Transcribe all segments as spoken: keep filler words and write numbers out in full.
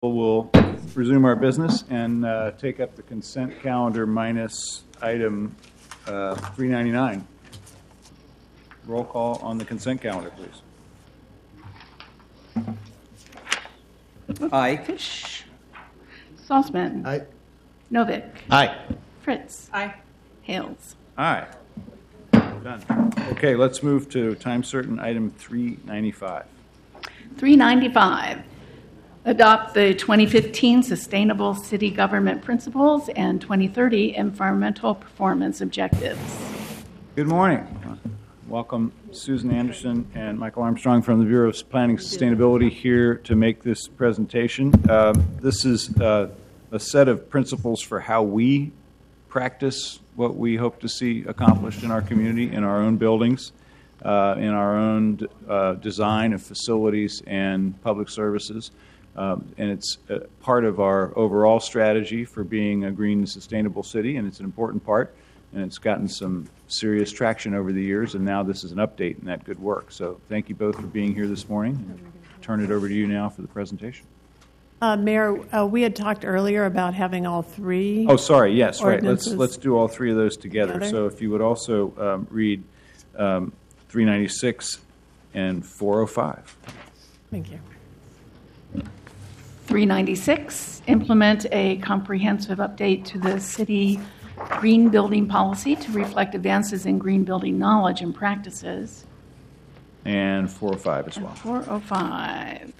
We'll resume our business and uh, take up the consent calendar minus item uh, three ninety-nine. Roll call on the consent calendar, please. Aye. Fish. Salzman. Aye. Novick. Aye. Fritz. Aye. Hales. Aye. Done. Okay, let's move to time certain item three ninety-five. three ninety-five. Adopt the twenty fifteen Sustainable City Government Principles and twenty thirty Environmental Performance Objectives. Good morning. Welcome Susan Anderson and Michael Armstrong from the Bureau of Planning and Sustainability here to make this presentation. Uh, this is uh, a set of principles for how we practice what we hope to see accomplished in our community, in our own buildings, uh, in our own uh, design of facilities and public services. Um, and it's uh, part of our overall strategy for being a green and sustainable city, and it's an important part, and it's gotten some serious traction over the years, and now this is an update in that good work. So thank you both for being here this morning. I'll turn it over to you now for the presentation. Uh, Mayor, uh, we had talked earlier about having all three. Oh, sorry, yes, right. Let's ordinances let's do all three of those together. together. So if you would also um, read um, three ninety-six and four oh five. Thank you. three ninety-six, implement a comprehensive update to the city green building policy to reflect advances in green building knowledge and practices. And four oh five as well. four oh five.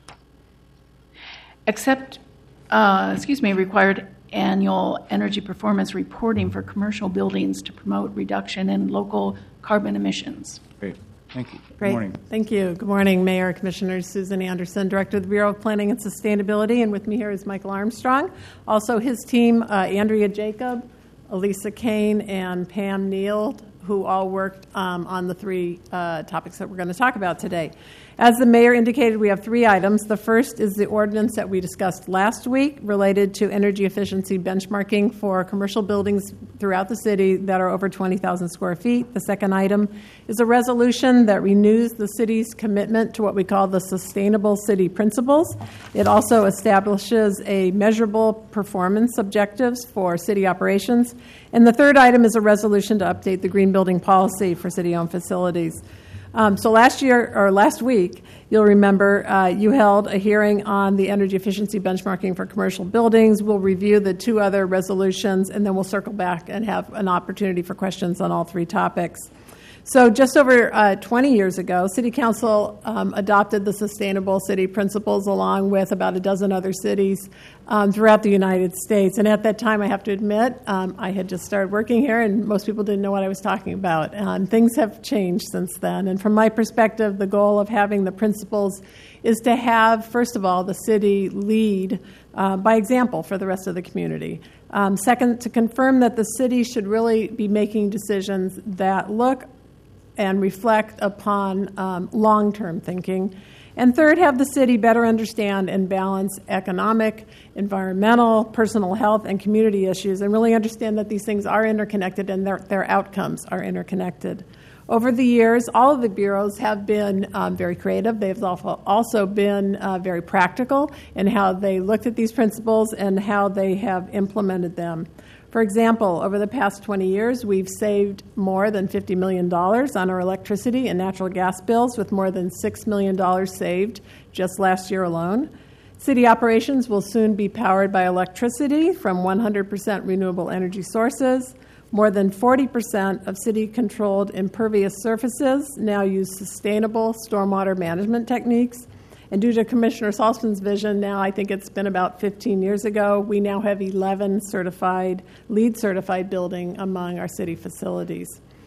Accept, uh, excuse me, required annual energy performance reporting for commercial buildings to promote reduction in local carbon emissions. Great. Thank you. Good Great. morning. Thank you. Good morning, Mayor, Commissioners. Susan Anderson, Director of the Bureau of Planning and Sustainability, and with me here is Michael Armstrong. Also his team, uh, Andrea Jacob, Elisa Kane, and Pam Neal, who all worked um, on the three uh, topics that we're going to talk about today. As the mayor indicated, we have three items. The first is the ordinance that we discussed last week related to energy efficiency benchmarking for commercial buildings throughout the city that are over twenty thousand square feet. The second item is a resolution that renews the city's commitment to what we call the Sustainable City Principles. It also establishes a measurable performance objectives for city operations. And the third item is a resolution to update the green building policy for city-owned facilities. Um, so last year, or last week, you'll remember uh, you held a hearing on the energy efficiency benchmarking for commercial buildings. We'll review the two other resolutions, and then we'll circle back and have an opportunity for questions on all three topics. So just over uh, twenty years ago, City Council um, adopted the Sustainable City Principles along with about a dozen other cities um, throughout the United States. And at that time, I have to admit, um, I had just started working here, and most people didn't know what I was talking about. Um, things have changed since then. And from my perspective, the goal of having the principles is to have, first of all, the city lead uh, by example for the rest of the community. Um, second, to confirm that the city should really be making decisions that look and reflect upon um, long-term thinking. And third, have the city better understand and balance economic, environmental, personal health, and community issues, and really understand that these things are interconnected and their, their outcomes are interconnected. Over the years, all of the bureaus have been um, very creative. They've also been uh, very practical in how they looked at these principles and how they have implemented them. For example, over the past twenty years, we've saved more than fifty million dollars on our electricity and natural gas bills, with more than six million dollars saved just last year alone. City operations will soon be powered by electricity from one hundred percent renewable energy sources. More than forty percent of city-controlled impervious surfaces now use sustainable stormwater management techniques. And due to Commissioner Salzman's vision, now I think it's been about fifteen years ago, we now have eleven certified, LEED certified building among our city facilities.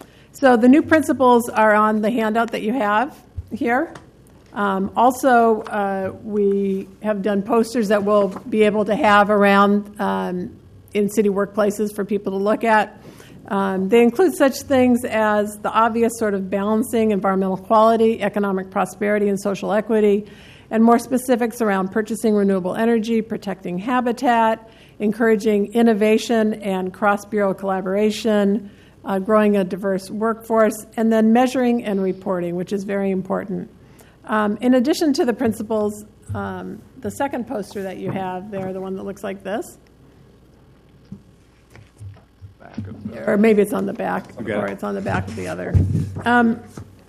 So the new principles are on the handout that you have here. Um, also, uh, we have done posters that we'll be able to have around um, in city workplaces for people to look at. Um, they include such things as the obvious sort of balancing environmental quality, economic prosperity, and social equity, and more specifics around purchasing renewable energy, protecting habitat, encouraging innovation and cross-bureau collaboration, uh, growing a diverse workforce, and then measuring and reporting, which is very important. Um, in addition to the principles, um, the second poster that you have there, the one that looks like this, Back of the- or maybe it's on the back, You got or it. it's on the back of the other. Um,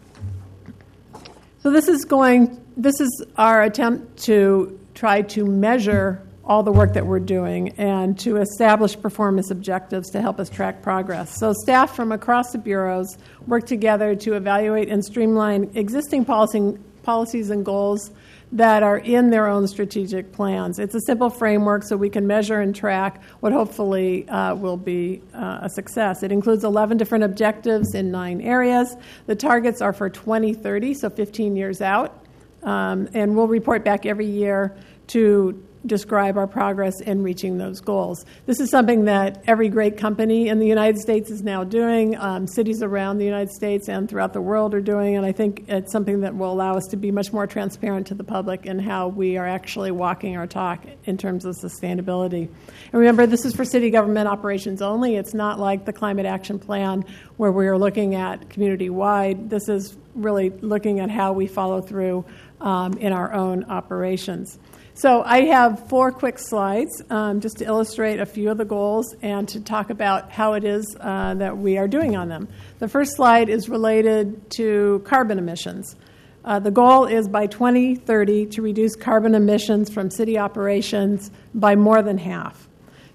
so this is going. This is our attempt to try to measure all the work that we're doing and to establish performance objectives to help us track progress. So staff from across the bureaus work together to evaluate and streamline existing policy, policies and goals that are in their own strategic plans. It's a simple framework so we can measure and track what hopefully uh, will be uh, a success. It includes eleven different objectives in nine areas. The targets are for twenty thirty, so fifteen years out. Um, and we'll report back every year to describe our progress in reaching those goals. This is something that every great company in the United States is now doing. Um, cities around the United States and throughout the world are doing, and I think it's something that will allow us to be much more transparent to the public in how we are actually walking our talk in terms of sustainability. And remember, this is for city government operations only. It's not like the Climate Action Plan where we're looking at community-wide. This is really looking at how we follow through um, in our own operations. So I have four quick slides um, just to illustrate a few of the goals and to talk about how it is uh, that we are doing on them. The first slide is related to carbon emissions. Uh, the goal is by twenty thirty to reduce carbon emissions from city operations by more than half.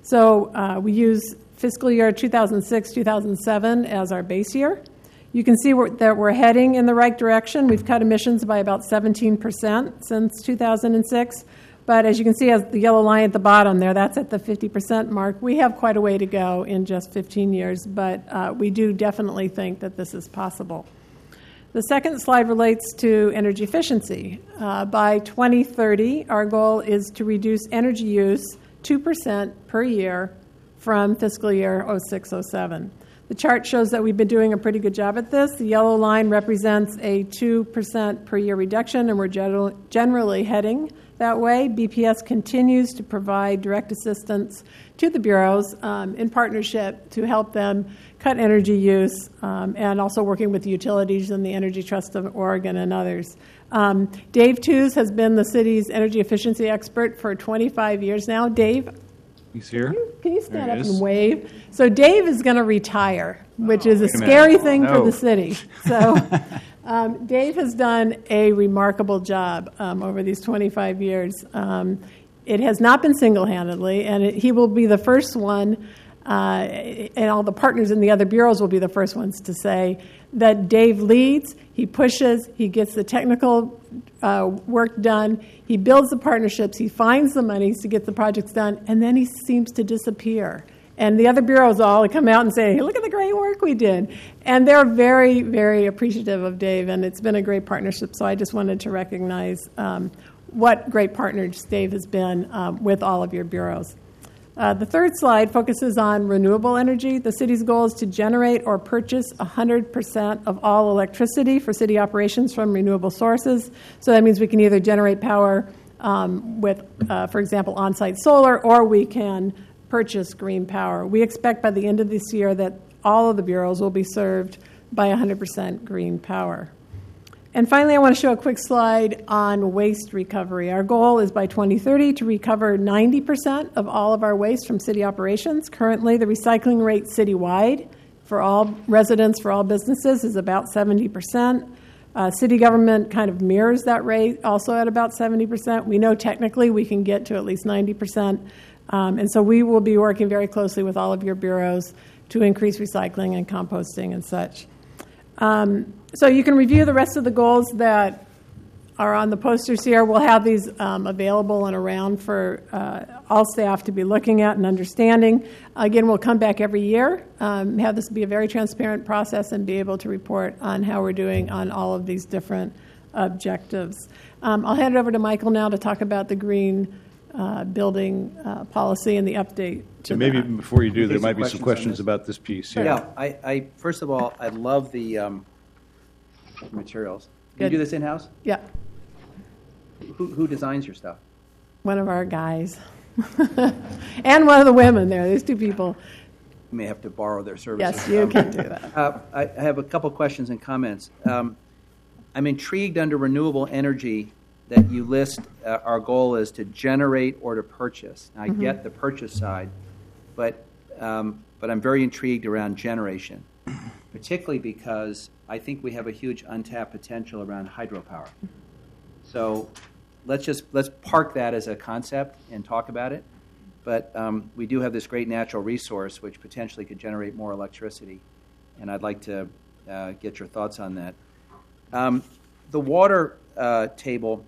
So uh, we use fiscal year two thousand six, two thousand seven as our base year. You can see that we're heading in the right direction. We've cut emissions by about seventeen percent since two thousand six. But as you can see, as the yellow line at the bottom there, that's at the fifty percent mark. We have quite a way to go in just fifteen years, but uh, we do definitely think that this is possible. The second slide relates to energy efficiency. Uh, by twenty thirty, our goal is to reduce energy use two percent per year from fiscal year oh six oh seven. The chart shows that we've been doing a pretty good job at this. The yellow line represents a two percent per year reduction, and we're general, generally heading that way. B P S continues to provide direct assistance to the bureaus um, in partnership to help them cut energy use um, and also working with the utilities and the Energy Trust of Oregon and others. Um, Dave Tews has been the city's energy efficiency expert for twenty-five years now. Dave? He's here. Can you, can you stand There he up is. and wave? So Dave is going to retire, which Oh, is a wait a minute. scary thing No. for the city. So um, Dave has done a remarkable job um, over these twenty-five years. Um, it has not been single-handedly, and it, he will be the first one, uh, and all the partners in the other bureaus will be the first ones to say that Dave leads, he pushes, he gets the technical uh, work done, he builds the partnerships, he finds the monies to get the projects done, and then he seems to disappear. And the other bureaus all come out and say, hey, look at the great work we did. And they're very, very appreciative of Dave, and it's been a great partnership. So I just wanted to recognize um, what great partners Dave has been um, with all of your bureaus. Uh, the third slide focuses on renewable energy. The city's goal is to generate or purchase one hundred percent of all electricity for city operations from renewable sources. So that means we can either generate power um, with, uh, for example, on-site solar, or we can purchase green power. We expect by the end of this year that all of the bureaus will be served by one hundred percent green power. And finally, I want to show a quick slide on waste recovery. Our goal is by twenty thirty to recover ninety percent of all of our waste from city operations. Currently, the recycling rate citywide for all residents, for all businesses, is about seventy percent. Uh, city government kind of mirrors that rate, also at about seventy percent. We know technically we can get to at least ninety percent. Um, and so we will be working very closely with all of your bureaus to increase recycling and composting and such. Um, so you can review the rest of the goals that are on the posters here. We'll have these um, available and around for uh, all staff to be looking at and understanding. Again, we'll come back every year, um, have this be a very transparent process, and be able to report on how we're doing on all of these different objectives. Um, I'll hand it over to Michael now to talk about the green uh, building uh, policy and the update to So maybe that. before you do, there Take some might be some questions on questions this. about this piece here. Yeah, I, I first of all, I love the um, materials. Do you Good. do this in-house? Yeah, Who, who designs your stuff? one of our guys. And one of the women there. There's two people. You may have to borrow their services. Yes, you Um, can do that. Uh, I I have a couple questions and comments. Um, I'm intrigued under renewable energy that you list uh, our goal is to generate or to purchase. Now, I get the purchase side, but um, but I'm very intrigued around generation, particularly because I think we have a huge untapped potential around hydropower. So let's just let's park that as a concept and talk about it. But um, we do have this great natural resource which potentially could generate more electricity, and I'd like to uh, get your thoughts on that. Um, the water uh, table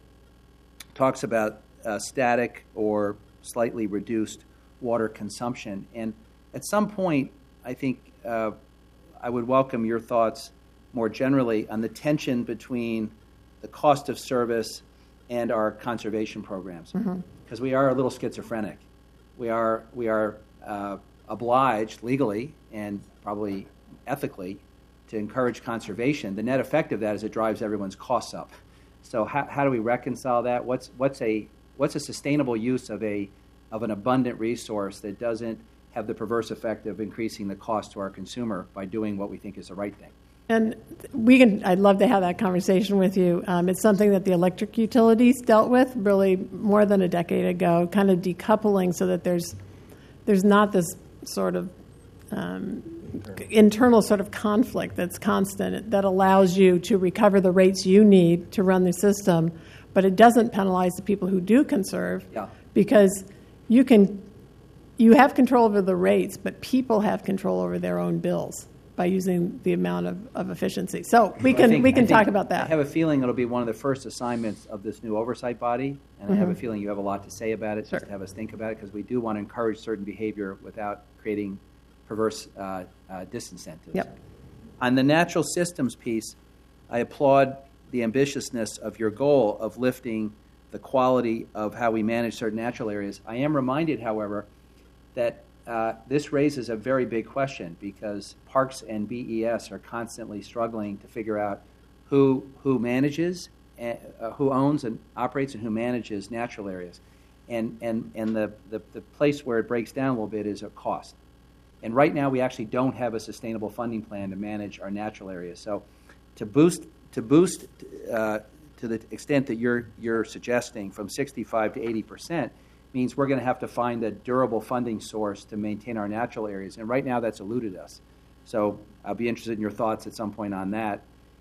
talks about uh, static or slightly reduced water consumption, and at some point, I think uh, I would welcome your thoughts more generally on the tension between the cost of service and our conservation programs, because mm-hmm. we are a little schizophrenic. We are we are uh, obliged legally and probably ethically to encourage conservation. The net effect of that is it drives everyone's costs up. So how, how do we reconcile that? What's what's a what's a sustainable use of a of an abundant resource that doesn't have the perverse effect of increasing the cost to our consumer by doing what we think is the right thing? And we can. I'd love to have that conversation with you. Um, it's something that the electric utilities dealt with really more than a decade ago, kind of decoupling so that there's there's not this sort of um, internal sort of conflict that's constant that allows you to recover the rates you need to run the system, but it doesn't penalize the people who do conserve, yeah. because you can you have control over the rates, but people have control over their own bills by using the amount of, of efficiency. So we can think, we can think, talk about that. I have a feeling it'll be one of the first assignments of this new oversight body, and mm-hmm. I have a feeling you have a lot to say about it, sure. just to have us think about it, because we do want to encourage certain behavior without creating perverse uh, uh, disincentives. Yep. On the natural systems piece, I applaud the ambitiousness of your goal of lifting the quality of how we manage certain natural areas. I am reminded, however, that Uh, this raises a very big question, because parks and B E S are constantly struggling to figure out who who manages, uh, who owns and operates, and who manages natural areas. And and, and the, the, the place where it breaks down a little bit is a cost. And right now we actually don't have a sustainable funding plan to manage our natural areas. So to boost to boost uh, to the extent that you're you're suggesting from sixty-five to eighty percent, means we're going to have to find a durable funding source to maintain our natural areas. And right now that's eluded us. So I'll be interested in your thoughts at some point on that.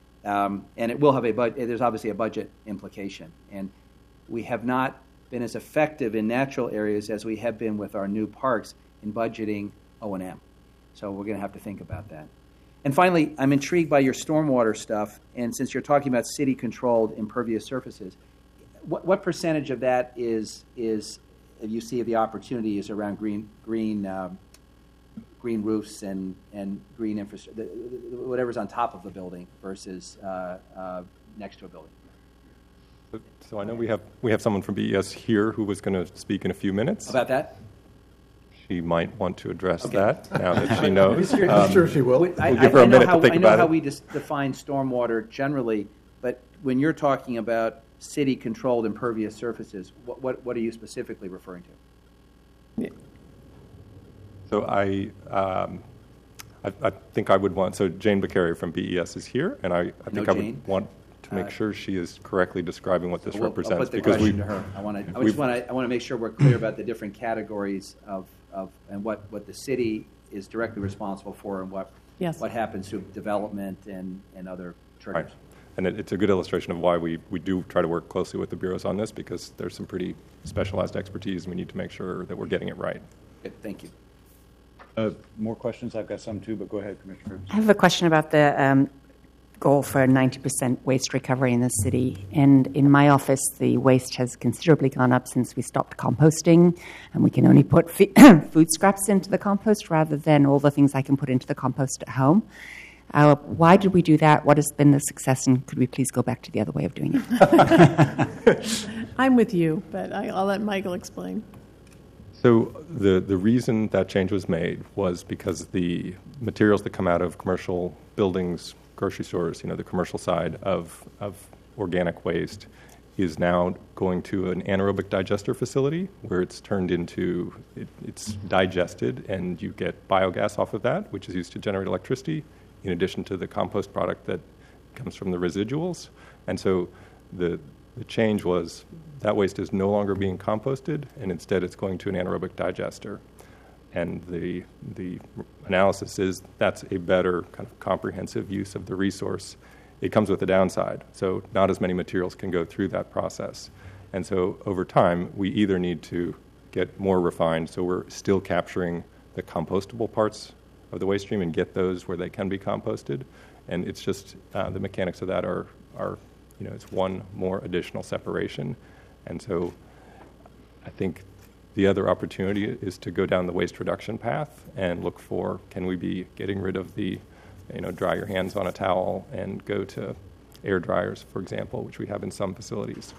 Um, and it will have a budget. There's obviously a budget implication. And we have not been as effective in natural areas as we have been with our new parks in budgeting O and M. So we're going to have to think about that. And finally, I'm intrigued by your stormwater stuff. And since you're talking about city-controlled impervious surfaces, what, what percentage of that is is if you see the opportunity is around green green um, green roofs and, and green infrastructure, whatever's on top of the building versus uh, uh, next to a building. So, so I know we have we have someone from B E S here who was going to speak in a few minutes. About that? She might want to address okay. that now that she knows. I'm um, sure she will. We, I, we'll give her I, a minute how, to think I know about how it. we dis- define stormwater generally, but when you're talking about city-controlled impervious surfaces, what, what what are you specifically referring to? Yeah. So I, um, I, I think I would want. So Jane Beccari from B E S is here, and I, I think no I would Jane. want to make Uh, sure she is correctly describing what this We'll, represents. I'll put the because question we, to her. I want to. I we've- just want to. I want to make sure we're clear about the different categories of, of and what, what the city is directly responsible for, and what Yes. what happens to development and, and other triggers. Right. And it, it's a good illustration of why we, we do try to work closely with the bureaus on this, because there's some pretty specialized expertise, and we need to make sure that we're getting it right. Good, thank you. Uh, more questions? I've got some too, but go ahead, Commissioner. I have a question about the um, goal for ninety percent waste recovery in the city. And in my office, the waste has considerably gone up since we stopped composting, and we can only put f- food scraps into the compost rather than all the things I can put into the compost at home. Uh, why did we do that? What has been the success, and could we please go back to the other way of doing it? I'm with you, but I, I'll let Michael explain. So the, the reason that change was made was because the materials that come out of commercial buildings, grocery stores, you know, the commercial side of, of organic waste is now going to an anaerobic digester facility where it's turned into, it, it's digested, and you get biogas off of that, which is used to generate electricity, in addition to the compost product that comes from the residuals. And so the The change was that waste is no longer being composted, and instead it's going to an anaerobic digester. And the the analysis is that's a better kind of comprehensive use of the resource. It comes with a downside, so not as many materials can go through that process. And so over time, we either need to get more refined, so we're still capturing the compostable parts of the waste stream and get those where they can be composted. And it's just uh, the mechanics of that are, are, you know, it's one more additional separation. And so I think the other opportunity is to go down the waste reduction path and look for, can we be getting rid of the, you know, dry your hands on a towel and go to air dryers, for example, which we have in some facilities.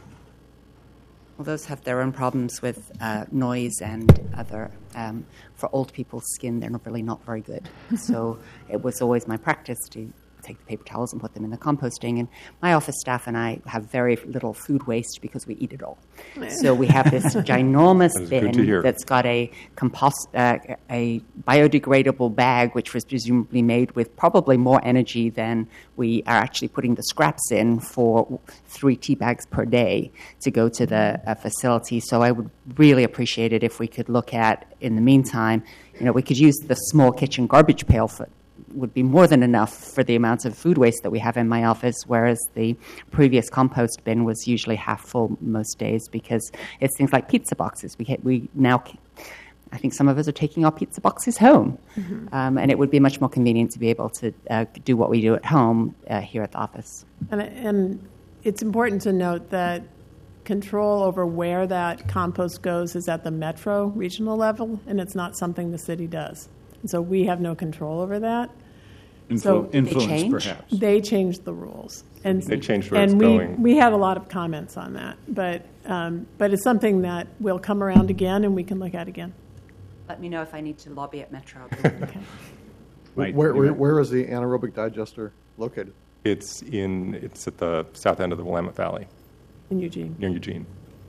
Well, those have their own problems with uh, noise and other. Um, for old people's skin, they're not really not very good. So it was always my practice to take the paper towels and put them in the composting. And my office staff and I have very little food waste because we eat it all. So we have this ginormous That is good to bin hear. that's got a compost, uh, a biodegradable bag, which was presumably made with probably more energy than we are actually putting the scraps in for three tea bags per day to go to the uh, facility. So I would really appreciate it if we could look at, in the meantime, you know, we could use the small kitchen garbage pail for would be more than enough for the amounts of food waste that we have in my office, whereas the previous compost bin was usually half full most days because it's things like pizza boxes. We we now, I think some of us are taking our pizza boxes home, mm-hmm. um, and it would be much more convenient to be able to uh, do what we do at home uh, here at the office. And, and it's important to note that control over where that compost goes is at the metro regional level, and it's not something the city does. And so we have no control over that. Influ- So influence, change? perhaps. They changed the rules, and They changed where and it's we going. we had a lot of comments on that, but um, but it's something that will come around again, and we can look at again. Let me know if I need to lobby at Metro. Okay. Mike, Where, you where, bet. where is the anaerobic digester located? It's in it's at the south end of the Willamette Valley, In Eugene. near Eugene.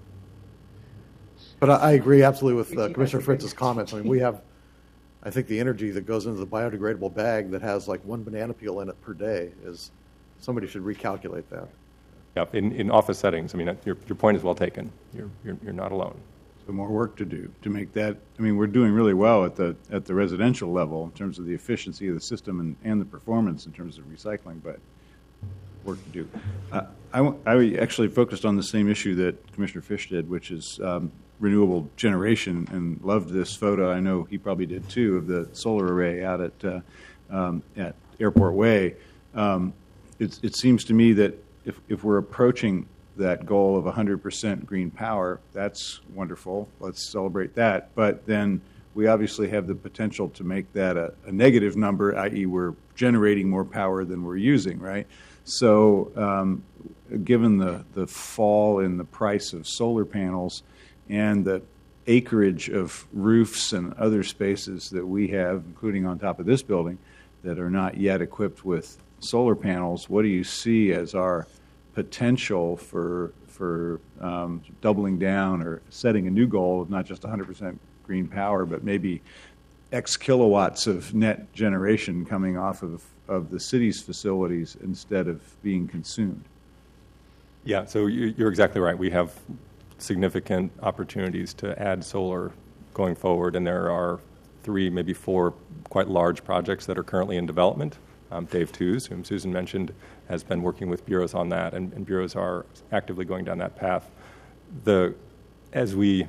But I, I agree absolutely with uh, Commissioner Fritz's comments. I mean, we have, I think the energy that goes into the biodegradable bag that has like one banana peel in it per day is, somebody should recalculate that. Yeah, in, in office settings, I mean, your, your point is well taken. You're, you're, you're not alone. So more work to do to make that. I mean, we're doing really well at the at the residential level in terms of the efficiency of the system and, and the performance in terms of recycling, but work to do. Uh, I, w- I actually focused on the same issue that Commissioner Fish did, which is um, renewable generation, and loved this photo. I know he probably did too, of the solar array out at uh, um, at Airport Way. Um, it, it seems to me that if if we're approaching that goal of one hundred percent green power, that's wonderful. Let's celebrate that. But then we obviously have the potential to make that a, a negative number, that is we're generating more power than we're using, right? So um, given the, the fall in the price of solar panels and the acreage of roofs and other spaces that we have, including on top of this building, that are not yet equipped with solar panels, what do you see as our potential for for um, doubling down or setting a new goal of not just one hundred percent green power, but maybe X kilowatts of net generation coming off of, of the city's facilities instead of being consumed? Yeah, so you- you're exactly right. We have significant opportunities to add solar going forward, and there are three, maybe four quite large projects that are currently in development. Um, Dave Tews, whom Susan mentioned, has been working with bureaus on that, and, and bureaus are actively going down that path. The as we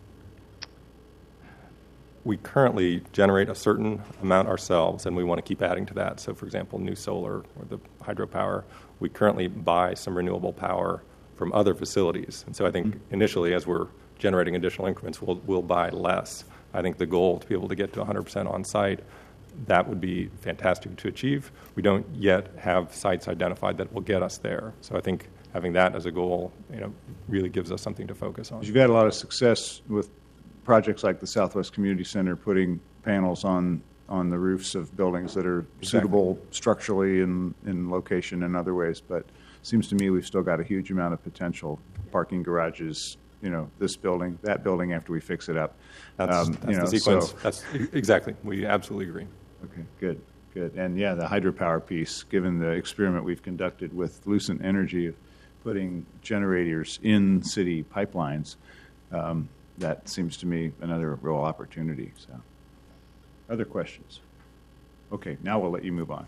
we currently generate a certain amount ourselves, and we want to keep adding to that. So, for example, new solar or the hydropower, we currently buy some renewable power from other facilities. And so I think initially, as we're generating additional increments, we'll, we'll buy less. I think the goal to be able to get to one hundred percent on-site, that would be fantastic to achieve. We don't yet have sites identified that will get us there. So I think having that as a goal, you know, really gives us something to focus on. You've had a lot of success with projects like the Southwest Community Center putting panels on, on the roofs of buildings that are suitable structurally and in location and other ways, but it seems to me we've still got a huge amount of potential. Parking garages, you know, this building, that building after we fix it up. That's, Um, that's you know, the sequence. so- That's exactly. We absolutely agree. Okay, good, good. And yeah, the hydropower piece, given the experiment we've conducted with Lucent Energy, putting generators in city pipelines, um, that seems to me another real opportunity. So, other questions? Okay, now we'll let you move on.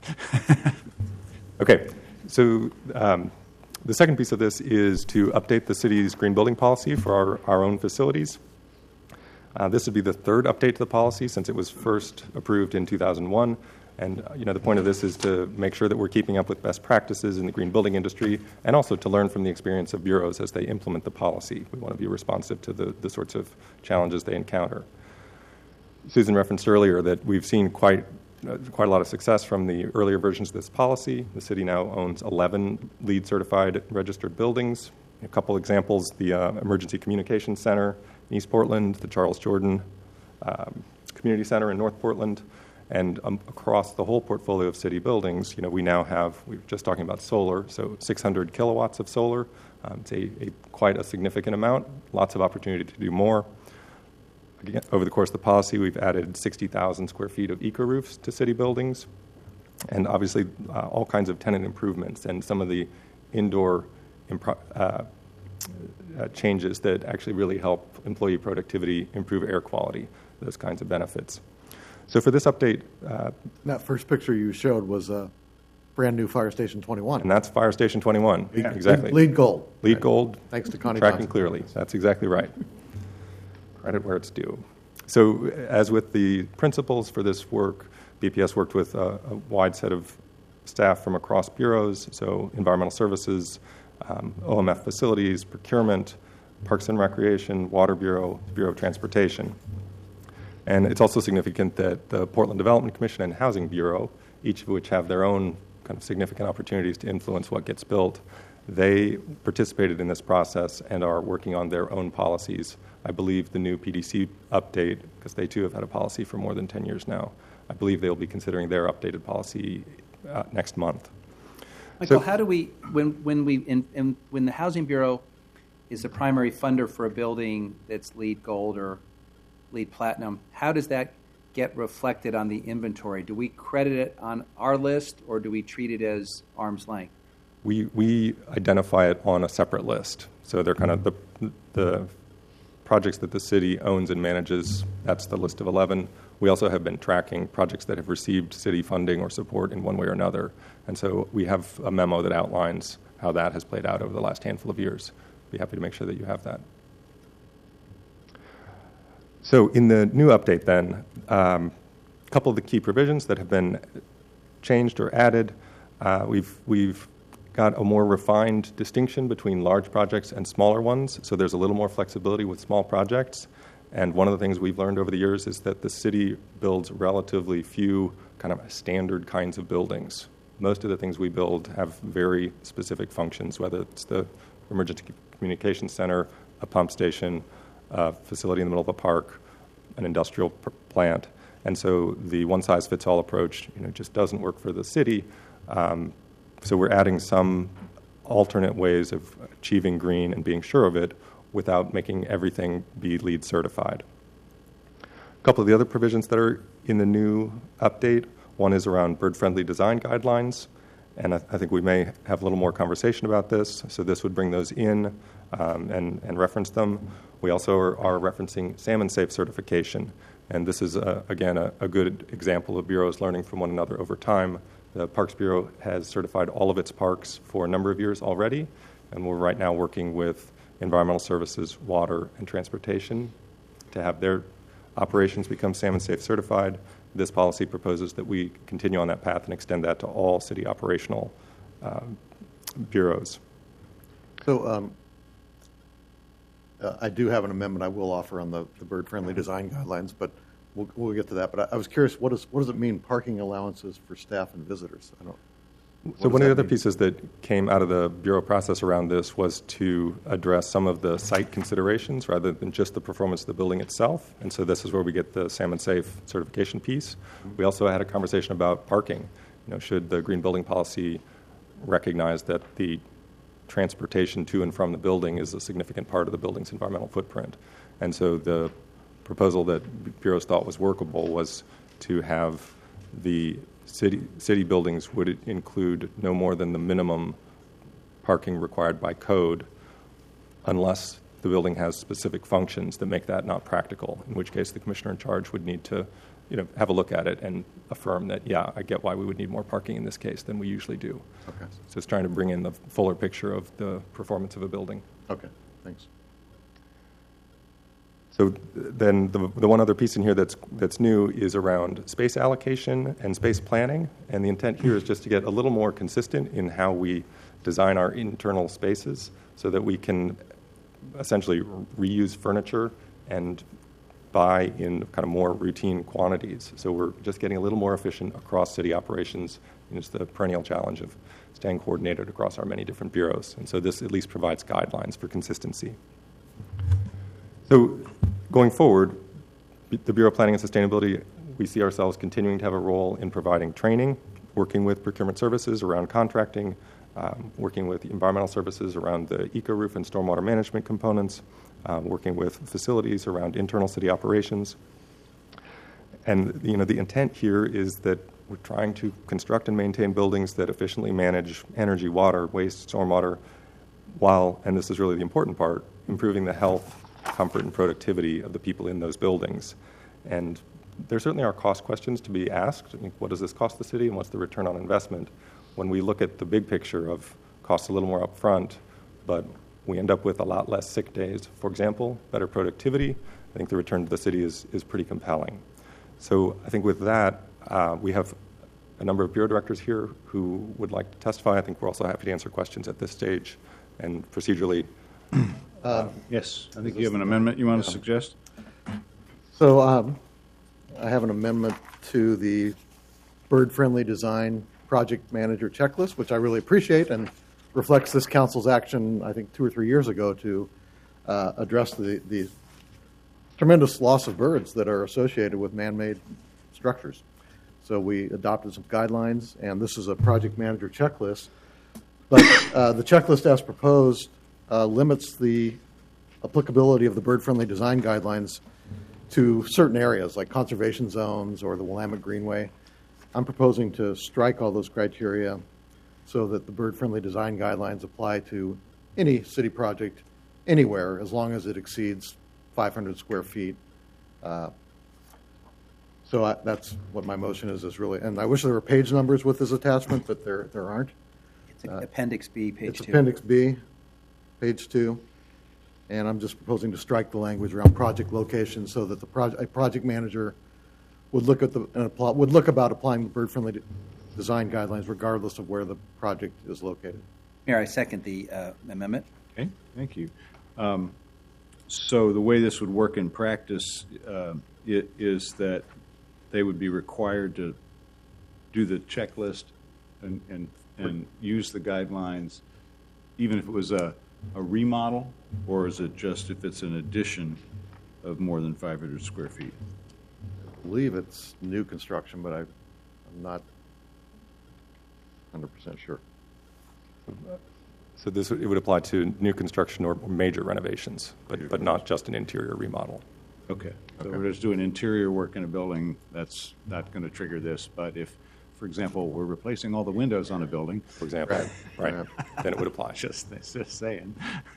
Okay, so um, the second piece of this is to update the city's green building policy for our, our own facilities. Uh, this would be the third update to the policy since it was first approved in two thousand one. And uh, you know, the point of this is to make sure that we're keeping up with best practices in the green building industry and also to learn from the experience of bureaus as they implement the policy. We want to be responsive to the, the sorts of challenges they encounter. Susan referenced earlier that we've seen quite uh, quite a lot of success from the earlier versions of this policy. The city now owns eleven LEED certified registered buildings. A couple examples, the uh, Emergency Communications Center in East Portland, the Charles Jordan um, Community Center in North Portland, and um, across the whole portfolio of city buildings, you know, we now have, we were just talking about solar, so six hundred kilowatts of solar. Um, it's a, a quite a significant amount, lots of opportunity to do more. Again, over the course of the policy, we've added sixty thousand square feet of eco-roofs to city buildings, and obviously uh, all kinds of tenant improvements and some of the indoor impro- uh, uh, changes that actually really help employee productivity, improve air quality, those kinds of benefits. So for this update... Uh, that first picture you showed was a brand-new Fire Station twenty-one. And that's Fire Station twenty-one, Yeah. exactly. LEED Gold. LEED Right. Gold. Thanks to Connie Tracking Johnson. clearly. That's exactly right. Credit where it's due. So as with the principles for this work, B P S worked with a, a wide set of staff from across bureaus, so environmental services, um, O M F facilities, procurement, Parks and Recreation, Water Bureau, Bureau of Transportation. And it's also significant that the Portland Development Commission and Housing Bureau, each of which have their own kind of significant opportunities to influence what gets built, they participated in this process and are working on their own policies. I believe the new P D C update, because they too have had a policy for more than ten years now, I believe they'll be considering their updated policy uh, next month. Michael, So- how do we, when, when we, in, in, when the Housing Bureau is the primary funder for a building that's LEED Gold or LEED Platinum, how does that get reflected on the inventory? Do we credit it on our list, or do we treat it as arm's length? We we identify it on a separate list. So they're kind of the the projects that the city owns and manages. That's the list of eleven. We also have been tracking projects that have received city funding or support in one way or another. And so we have a memo that outlines how that has played out over the last handful of years. Be happy to make sure that you have that. So in the new update then, um, a couple of the key provisions that have been changed or added. Uh, we've we've got a more refined distinction between large projects and smaller ones, so there's a little more flexibility with small projects. And one of the things we've learned over the years is that the city builds relatively few kind of standard kinds of buildings. Most of the things we build have very specific functions, whether it's the emergency communications center, a pump station, a facility in the middle of a park, an industrial pr- plant. And so the one-size-fits-all approach, you know, just doesn't work for the city. Um, so we're adding some alternate ways of achieving green and being sure of it without making everything be LEED certified. A couple of the other provisions that are in the new update, one is around bird-friendly design guidelines, and I, I think we may have a little more conversation about this, so this would bring those in um, and, and reference them. We also are, are referencing salmon safe certification, and this is, uh, again, a, a good example of bureaus learning from one another over time. The Parks Bureau has certified all of its parks for a number of years already, and we're right now working with environmental services, water, and transportation to have their operations become salmon safe certified. This policy proposes that we continue on that path and extend that to all city operational um, bureaus. So um, uh, I do have an amendment I will offer on the, the bird-friendly design guidelines, but we'll, we'll get to that. But I, I was curious, what, is, what does it mean, parking allowances for staff and visitors? I don't. What So does one of the that other mean? pieces that came out of the Bureau process around this was to address some of the site considerations rather than just the performance of the building itself. And so this is where we get the salmon safe certification piece. We also had a conversation about parking. You know, should the green building policy recognize that the transportation to and from the building is a significant part of the building's environmental footprint? And so the proposal that bureaus thought was workable was to have the City, city buildings would include no more than the minimum parking required by code unless the building has specific functions that make that not practical, in which case the commissioner in charge would need to you know, have a look at it and affirm that, yeah, I get why we would need more parking in this case than we usually do. Okay. So it's trying to bring in the fuller picture of the performance of a building. Okay, thanks. So then the, the one other piece in here that's, that's new is around space allocation and space planning. And the intent here is just to get a little more consistent in how we design our internal spaces so that we can essentially reuse furniture and buy in kind of more routine quantities. So we're just getting a little more efficient across city operations. You know, it's the perennial challenge of staying coordinated across our many different bureaus. And so this at least provides guidelines for consistency. So going forward, the Bureau of Planning and Sustainability, we see ourselves continuing to have a role in providing training, working with procurement services around contracting, um, working with environmental services around the eco-roof and stormwater management components, uh, working with facilities around internal city operations. And you know, the intent here is that we're trying to construct and maintain buildings that efficiently manage energy, water, waste, stormwater, while, and this is really the important part, improving the health, comfort, and productivity of the people in those buildings. And there certainly are cost questions to be asked. I mean, what does this cost the city and what's the return on investment? When we look at the big picture of costs a little more upfront, but we end up with a lot less sick days, for example, better productivity, I think the return to the city is, is pretty compelling. So I think with that, uh, we have a number of bureau directors here who would like to testify. I think we're also happy to answer questions at this stage. And procedurally, Uh, yes, I think you have an amendment you want to suggest? So um, I have an amendment to the bird-friendly design project manager checklist, which I really appreciate and reflects this council's action, I think, two or three years ago to uh, address the, the tremendous loss of birds that are associated with man-made structures. So we adopted some guidelines, and this is a project manager checklist. But uh, the checklist as proposed Uh, limits the applicability of the bird-friendly design guidelines to certain areas like conservation zones or the Willamette Greenway. I'm proposing to strike all those criteria so that the bird-friendly design guidelines apply to any city project anywhere as long as it exceeds five hundred square feet. Uh, so I, that's what my motion is, is really, and I wish there were page numbers with this attachment, but there, there aren't. It's uh, Appendix B, page it's two. Appendix B. Page two, and I'm just proposing to strike the language around project location so that the project, a project manager would look at the and apply, would look about applying the bird-friendly de- design guidelines regardless of where the project is located. Mayor, I second the uh, amendment. Okay, thank you. Um, so the way this would work in practice uh, it is that they would be required to do the checklist and, and, and use the guidelines, even if it was a a remodel, or is it just if it's an addition of more than five hundred square feet? I believe it's new construction, but I, I'm not one hundred percent sure. so this it would apply to new construction or major renovations, but, but not just an interior remodel. Okay, so we're just doing interior work in a building, that's not going to trigger this, but if, for example, we're replacing all the windows on a building, For example, Right. right, then it would apply. just, just saying.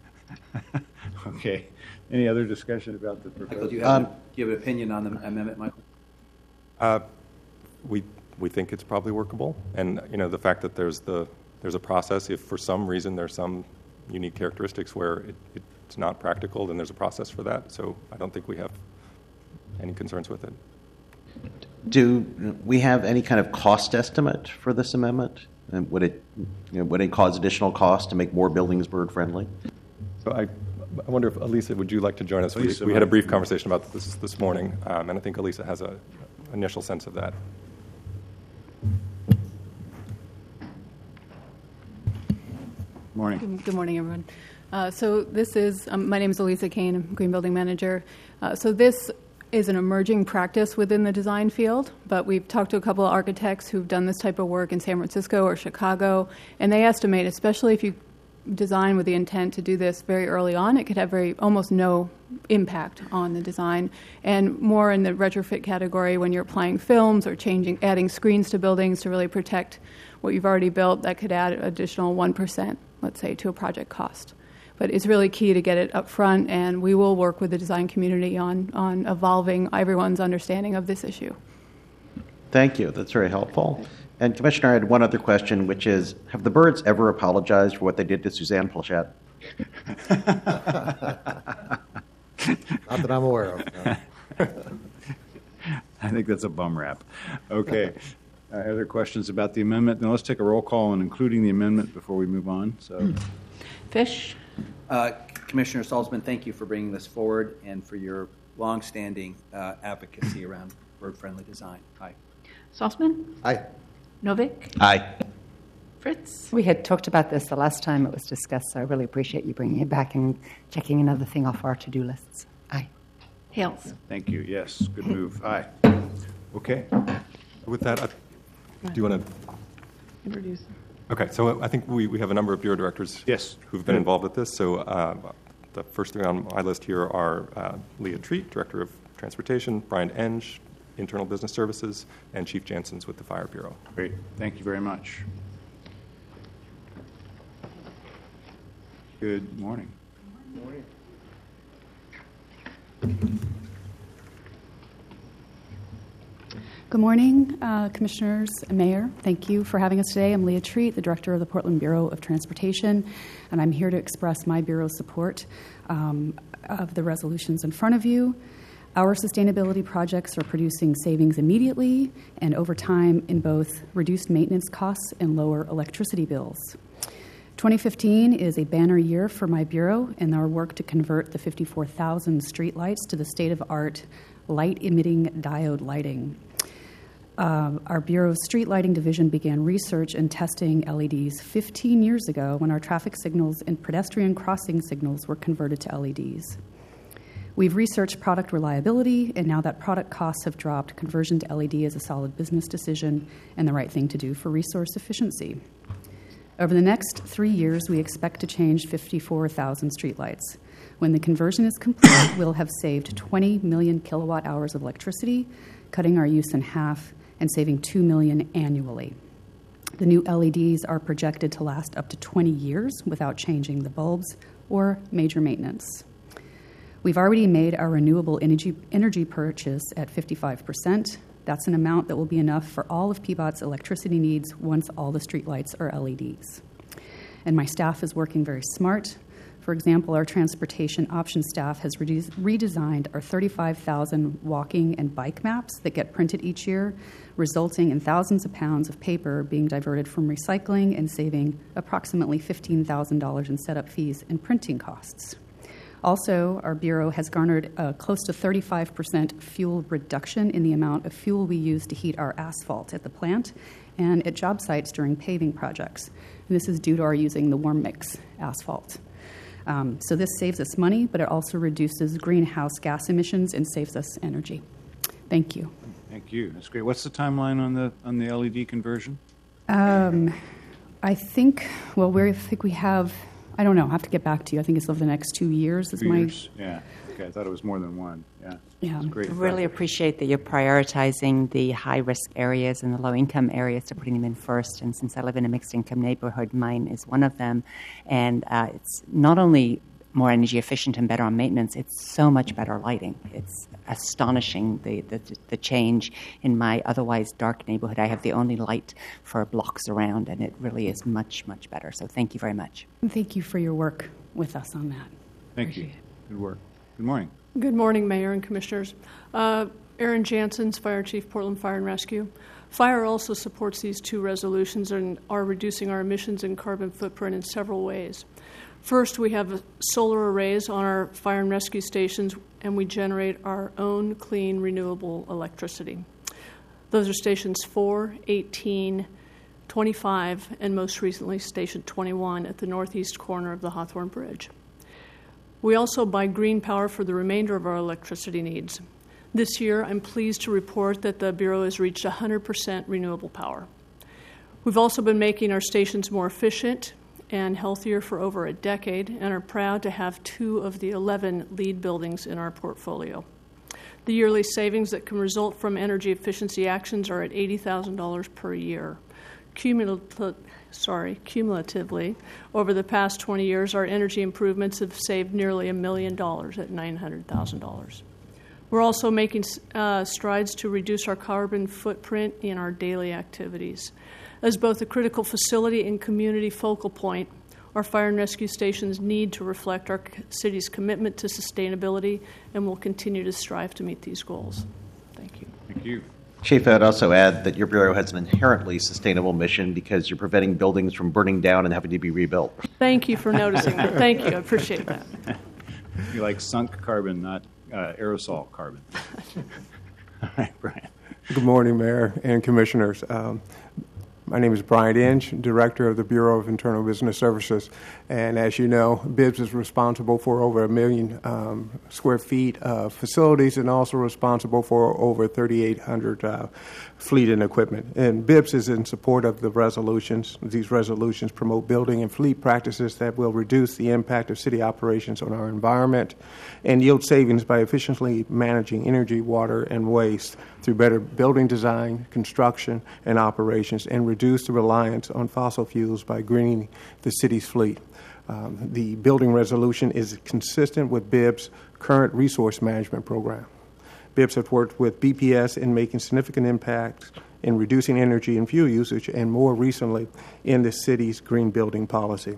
Okay, any other discussion about the Michael, proposal? do you have, um, do you have an opinion on the amendment, Michael? Uh, we we think it's probably workable, and you know the fact that there's the there's a process. If for some reason there's some unique characteristics where it, it's not practical, then there's a process for that. So I don't think we have any concerns with it. Do we have any kind of cost estimate for this amendment? And would it, you know, would it cause additional cost to make more buildings bird friendly? So I, I wonder if Elisa, would you like to join us? We, Elisa we had a might. brief conversation about this this morning, um, and I think Elisa has a initial sense of that. Morning. Good good morning, everyone. Uh, so this is, um, my name is Elisa Kane, I'm Green Building Manager. Uh, so this is an emerging practice within the design field, but we've talked to a couple of architects who've done this type of work in San Francisco or Chicago, and they estimate, especially if you design with the intent to do this very early on, it could have very almost no impact on the design, and more in the retrofit category when you're applying films or changing, adding screens to buildings to really protect what you've already built, that could add additional one percent let's say, to a project cost. But it's really key to get it up front, and we will work with the design community on, on evolving everyone's understanding of this issue. Thank you. That's very helpful. And Commissioner, I had one other question, which is, have the birds ever apologized for what they did to Suzanne Plachette? Not that I'm aware of. No. I think that's a bum rap. Okay. Uh, other questions about the amendment? Then let's take a roll call on including the amendment before we move on. So, Fish? Uh, Commissioner Salzman, thank you for bringing this forward and for your longstanding uh, advocacy around bird-friendly design. Aye. Salzman? Aye. Novick? Aye. Fritz? We had talked about this the last time it was discussed, so I really appreciate you bringing it back and checking another thing off our to-do lists. Aye. Hales? thank you. Yes, good move. Aye. Okay. With that, I, do you want to? Introduce. Okay, so I think we, we have a number of bureau directors Yes. who've been involved with this. So uh, the first three on my list here are uh, Leah Treat, Director of Transportation, Brian Enge, Internal Business Services, and Chief Janssens with the Fire Bureau. Great. Thank you very much. Good morning. Good morning. Good morning, uh, Commissioners and Mayor. Thank you for having us today. I'm Leah Treat, the Director of the Portland Bureau of Transportation, and I'm here to express my Bureau's support um, of the resolutions in front of you. Our sustainability projects are producing savings immediately and over time in both reduced maintenance costs and lower electricity bills. twenty fifteen is a banner year for my Bureau and our work to convert the fifty-four thousand streetlights to the state-of-art light-emitting diode lighting. Uh, our Bureau's street lighting division began research and testing L E Ds fifteen years ago when our traffic signals and pedestrian crossing signals were converted to L E Ds. We've researched product reliability, and now that product costs have dropped, conversion to L E D is a solid business decision and the right thing to do for resource efficiency. Over the next three years, we expect to change fifty-four thousand streetlights. When the conversion is complete, we'll have saved twenty million kilowatt hours of electricity, cutting our use in half and saving two million annually. The new L E Ds are projected to last up to twenty years without changing the bulbs or major maintenance. We've already made our renewable energy, energy purchase at fifty-five percent. That's an amount that will be enough for all of P B O T's electricity needs once all the streetlights are L E Ds. And my staff is working very smart. For example, our transportation options staff has reduced, redesigned our thirty-five thousand walking and bike maps that get printed each year, resulting in thousands of pounds of paper being diverted from recycling and saving approximately fifteen thousand dollars in setup fees and printing costs. Also, our Bureau has garnered uh, close to thirty-five percent fuel reduction in the amount of fuel we use to heat our asphalt at the plant and at job sites during paving projects. And this is due to our using the warm mix asphalt. Um, so this saves us money, but it also reduces greenhouse gas emissions and saves us energy. Thank you. Thank you. That's great. What's the timeline on the on the L E D conversion? Um, I think, well, we I think we have, I don't know, I'll have to get back to you. I think it's over the next two years. Is Two my, years. Yeah. Okay. I thought it was more than one. Yeah. Yeah. That's great. I really appreciate that you're prioritizing the high-risk areas and the low-income areas to putting them in first. And since I live in a mixed-income neighborhood, mine is one of them. And uh, it's not only more energy efficient and better on maintenance, it's so much better lighting. It's astonishing, the, the, the change in my otherwise dark neighborhood. I have the only light for blocks around, and it really is much, much better. So thank you very much. thank you for your work with us on that. Thank you. Good work. Good morning. Good morning, Mayor and Commissioners. Uh, Aaron Janssens, Fire Chief, Portland Fire and Rescue. Fire also supports these two resolutions and are reducing our emissions and carbon footprint in several ways. First, we have solar arrays on our fire and rescue stations, and we generate our own clean, renewable electricity. Those are stations four, eighteen, twenty-five, and most recently Station twenty-one at the northeast corner of the Hawthorne Bridge. We also buy green power for the remainder of our electricity needs. This year, I'm pleased to report that the Bureau has reached one hundred percent renewable power. We've also been making our stations more efficient and healthier for over a decade and are proud to have two of the eleven LEED buildings in our portfolio. The yearly savings that can result from energy efficiency actions are at eighty thousand dollars per year. Cumulative, sorry, cumulatively, over the past twenty years, our energy improvements have saved nearly a million dollars at nine hundred thousand dollars. We're also making uh, strides to reduce our carbon footprint in our daily activities. As both a critical facility and community focal point, our fire and rescue stations need to reflect our city's commitment to sustainability, and will continue to strive to meet these goals. Thank you. Thank you. Chief, I'd also add that your Bureau has an inherently sustainable mission because you're preventing buildings from burning down and having to be rebuilt. Thank you for noticing that. Thank you. I appreciate that. You like sunk carbon, not uh, aerosol carbon. All right, Brian. Good morning, Mayor and Commissioners. Um, My name is Brian Inge, Director of the Bureau of Internal Business Services. And as you know, B I B S is responsible for over a million um, square feet of facilities and also responsible for over thirty-eight hundred uh, fleet and equipment. And B I B S is in support of the resolutions. These resolutions promote building and fleet practices that will reduce the impact of city operations on our environment and yield savings by efficiently managing energy, water, and waste through better building design, construction, and operations, and reduce the reliance on fossil fuels by greening the city's fleet. Um, the building resolution is consistent with B I B S' current resource management program. B I B S has worked with B P S in making significant impacts in reducing energy and fuel usage, and more recently in the city's green building policy.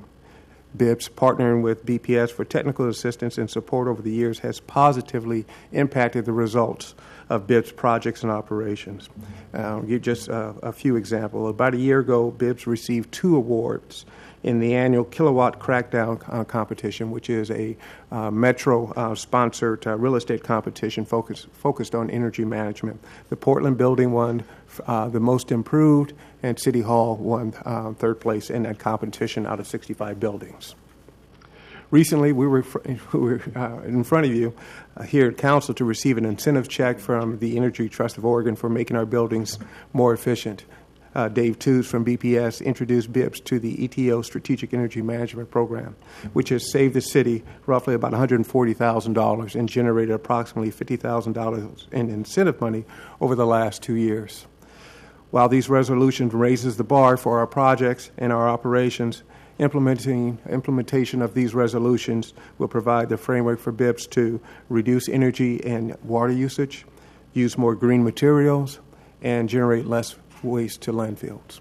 B I B S, partnering with B P S for technical assistance and support over the years, has positively impacted the results of B I B S projects and operations. Uh, I'll give just uh, a few examples. About a year ago, B I B S received two awards in the annual Kilowatt Crackdown uh, competition, which is a uh, Metro-sponsored uh, uh, real estate competition focused focused on energy management. The Portland building won uh, the most improved, and City Hall won uh, third place in that competition out of sixty-five buildings. Recently, we were, we were uh, in front of you uh, here at Council to receive an incentive check from the Energy Trust of Oregon for making our buildings more efficient. Uh, Dave Tews from B P S introduced B I B S to the E T O Strategic Energy Management Program, which has saved the city roughly about one hundred forty thousand dollars and generated approximately fifty thousand dollars in incentive money over the last two years. While these resolutions raises the bar for our projects and our operations, implementing implementation of these resolutions will provide the framework for B I B S to reduce energy and water usage, use more green materials, and generate less waste to landfills.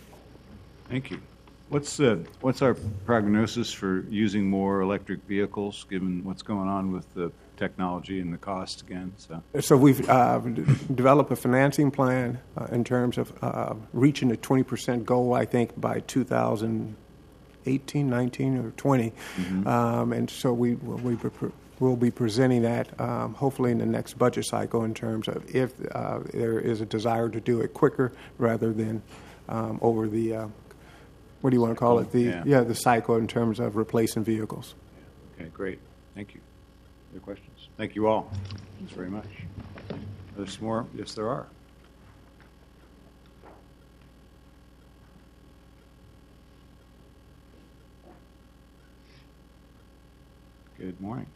Thank you. What's uh, what's our prognosis for using more electric vehicles, given what's going on with the technology and the cost again? So, so we've uh, d- developed a financing plan uh, in terms of uh, reaching a twenty percent goal, I think, by two thousand eighteen, nineteen, or twenty. Mm-hmm. Um, and so we we we'll be presenting that um, hopefully in the next budget cycle in terms of if uh, there is a desire to do it quicker rather than um, over the uh, what do you want to call it? The yeah. yeah, the cycle in terms of replacing vehicles. Okay, great. Thank you. Other questions? Thank you all. Thanks very much. There's more? Yes, there are. Good morning.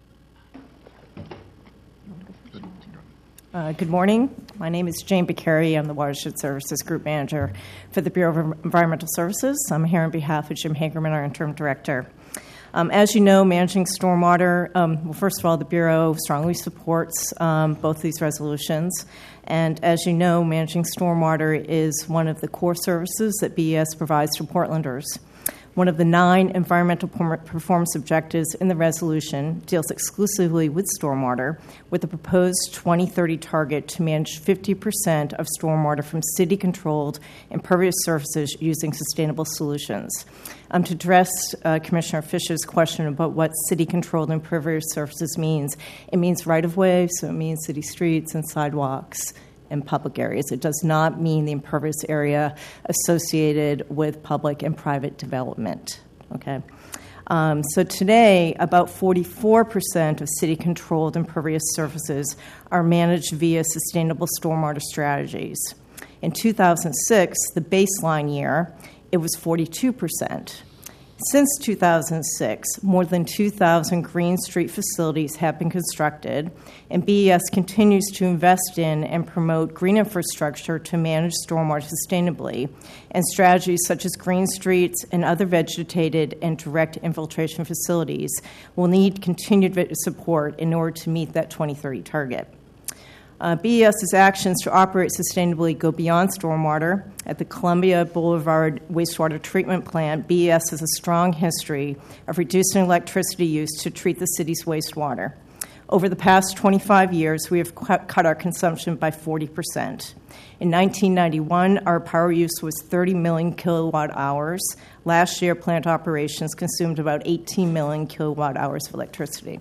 Uh, good morning. My name is Jane Beccari. I'm the Watershed Services Group Manager for the Bureau of Environmental Services. I'm here on behalf of Jim Hagerman, our Interim Director. Um, as you know, managing stormwater, um, well, first of all, the Bureau strongly supports um, both these resolutions. And as you know, managing stormwater is one of the core services that B E S provides to Portlanders. One of the nine environmental performance objectives in the resolution deals exclusively with stormwater, with a proposed twenty thirty target to manage fifty percent of stormwater from city-controlled impervious surfaces using sustainable solutions. Um, to address uh, Commissioner Fisher's question about what city-controlled impervious surfaces means, it means right-of-way, so it means city streets and sidewalks in public areas. It does not mean the impervious area associated with public and private development. Okay. Um, so today, about forty-four percent of city-controlled impervious surfaces are managed via sustainable stormwater strategies. In two thousand six, the baseline year, it was forty-two percent. Since two thousand six, more than two thousand Green Street facilities have been constructed, and B E S continues to invest in and promote green infrastructure to manage stormwater sustainably, and strategies such as green streets and other vegetated and direct infiltration facilities will need continued support in order to meet that twenty thirty target. Uh, BES's actions to operate sustainably go beyond stormwater. At the Columbia Boulevard Wastewater Treatment Plant, B E S has a strong history of reducing electricity use to treat the city's wastewater. Over the past twenty-five years, we have cut our consumption by forty percent. In nineteen ninety-one, our power use was thirty million kilowatt hours. Last year, plant operations consumed about eighteen million kilowatt hours of electricity.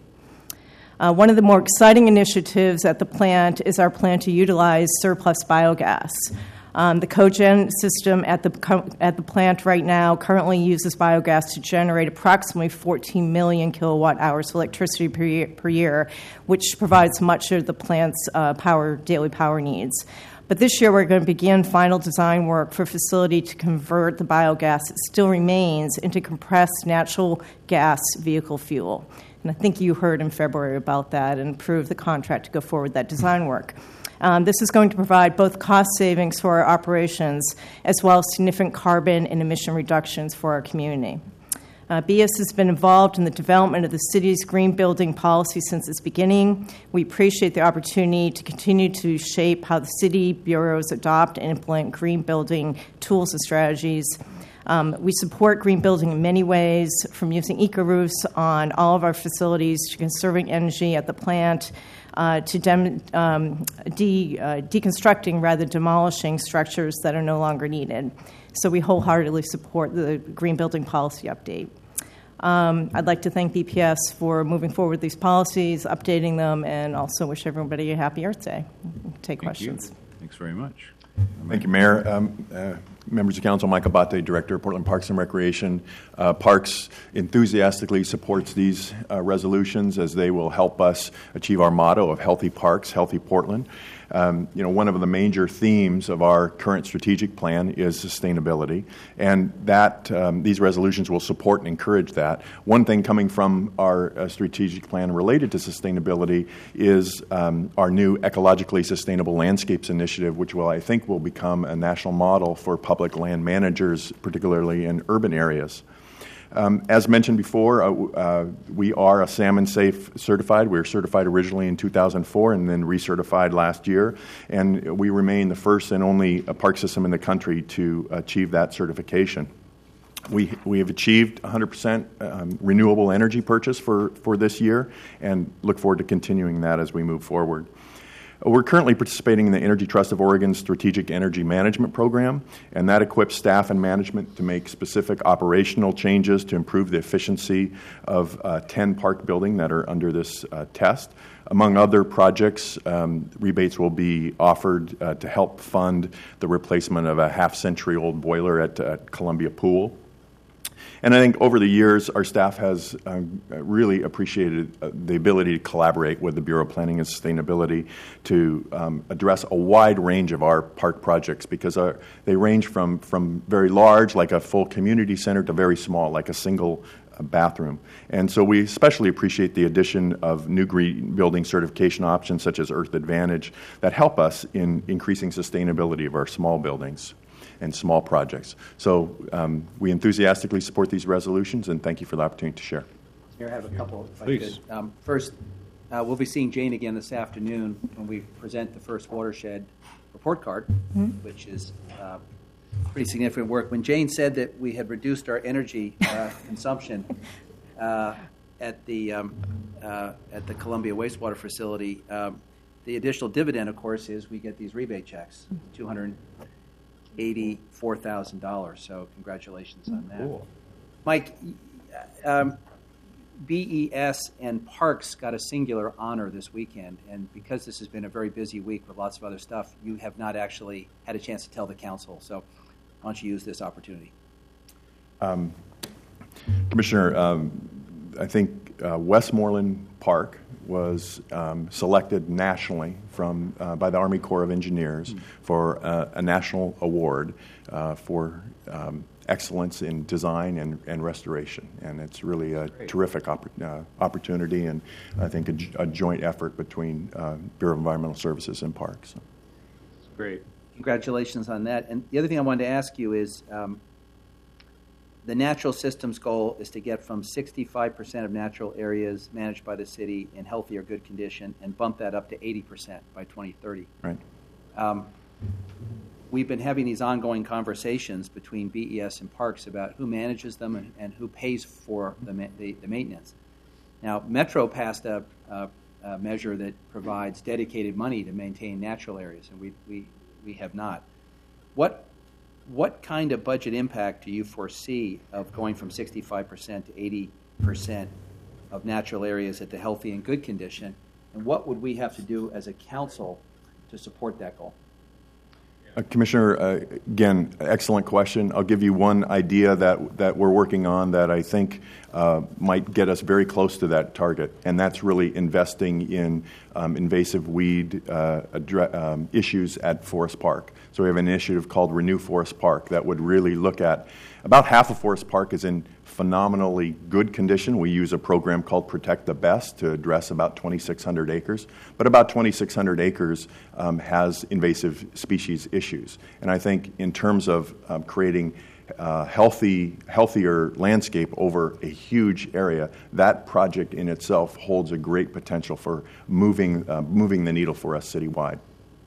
Uh, one of the more exciting initiatives at the plant is our plan to utilize surplus biogas. Um, the cogen system at the co- at the plant right now currently uses biogas to generate approximately fourteen million kilowatt hours of electricity per year, per year, which provides much of the plant's uh, power daily power needs. But this year, we're going to begin final design work for a facility to convert the biogas that still remains into compressed natural gas vehicle fuel. And I think you heard in February about that and approved the contract to go forward with that design work. Um, this is going to provide both cost savings for our operations as well as significant carbon and emission reductions for our community. Uh, B E S has been involved in the development of the city's green building policy since its beginning. We appreciate the opportunity to continue to shape how the city bureaus adopt and implement green building tools and strategies. Um, we support green building in many ways, from using eco-roofs on all of our facilities to conserving energy at the plant uh, to dem- um, de- uh, deconstructing rather than demolishing structures that are no longer needed. So we wholeheartedly support the green building policy update. Um, I'd like to thank B P S for moving forward with these policies, updating them, and also wish everybody a happy Earth Day. Take Thank questions. you. Thanks very much. Thank you, Mayor. Um, uh, members of Council, Michael Bate, Director of Portland Parks and Recreation. Uh, Parks enthusiastically supports these uh, resolutions as they will help us achieve our motto of healthy parks, healthy Portland. Um, you know, one of the major themes of our current strategic plan is sustainability, and that um, these resolutions will support and encourage that. One thing coming from our uh, strategic plan related to sustainability is um, our new Ecologically Sustainable Landscapes Initiative, which will, I think, will become a national model for public land managers, particularly in urban areas. Um, as mentioned before, uh, uh, we are a Salmon Safe certified. We were certified originally in two thousand four and then recertified last year. And we remain the first and only uh, park system in the country to achieve that certification. We we have achieved one hundred percent um, renewable energy purchase for, for this year and look forward to continuing that as we move forward. We're currently participating in the Energy Trust of Oregon's Strategic Energy Management Program, and that equips staff and management to make specific operational changes to improve the efficiency of uh, ten park buildings that are under this uh, test. Among other projects, um, rebates will be offered uh, to help fund the replacement of a half-century-old boiler at uh, Columbia Pool. And I think over the years, our staff has uh, really appreciated uh, the ability to collaborate with the Bureau of Planning and Sustainability to um, address a wide range of our park projects, because our, they range from, from very large, like a full community center, to very small, like a single uh, bathroom. And so we especially appreciate the addition of new green building certification options, such as Earth Advantage, that help us in increasing sustainability of our small buildings and small projects. So um, we enthusiastically support these resolutions, and thank you for the opportunity to share. Here, I have a couple, if Please. I could. Um, first, uh, we'll be seeing Jane again this afternoon when we present the first watershed report card, mm-hmm. which is uh, pretty significant work. When Jane said that we had reduced our energy uh, consumption uh, at the um, uh, at the Columbia wastewater facility, um, the additional dividend, of course, is we get these rebate checks, two hundred eighty-four thousand dollars. So congratulations on that. Cool. Mike, um, B E S and Parks got a singular honor this weekend, and because this has been a very busy week with lots of other stuff, you have not actually had a chance to tell the council. So why don't you use this opportunity? Um, Commissioner, um, I think uh, Westmoreland Park was um, selected nationally from uh, by the Army Corps of Engineers mm-hmm. for uh, a national award uh, for um, excellence in design and, and restoration. And it's really a Great. terrific oppor- uh, opportunity, and I think a, a joint effort between uh, Bureau of Environmental Services and Parks. So. Great. Congratulations on that. And the other thing I wanted to ask you is, um, the natural systems goal is to get from sixty-five percent of natural areas managed by the city in healthy or good condition and bump that up to eighty percent by twenty thirty. Right. Um, we've been having these ongoing conversations between B E S and Parks about who manages them and, and who pays for the, ma- the, the maintenance. Now, Metro passed a, a, a measure that provides dedicated money to maintain natural areas, and we, we, we have not. What What kind of budget impact do you foresee of going from sixty-five percent to eighty percent of natural areas at the healthy and good condition? And what would we have to do as a council to support that goal? Uh, Commissioner, uh, again, excellent question. I'll give you one idea that, that we're working on that I think uh, might get us very close to that target, and that's really investing in um, invasive weed uh, addre- um, issues at Forest Park. So we have an initiative called Renew Forest Park that would really look at, about half of Forest Park is in phenomenally good condition. We use a program called Protect the Best to address about twenty-six hundred acres, but about twenty-six hundred acres um, has invasive species issues. And I think in terms of um, creating uh, healthy, healthier landscape over a huge area, that project in itself holds a great potential for moving, uh, moving the needle for us citywide.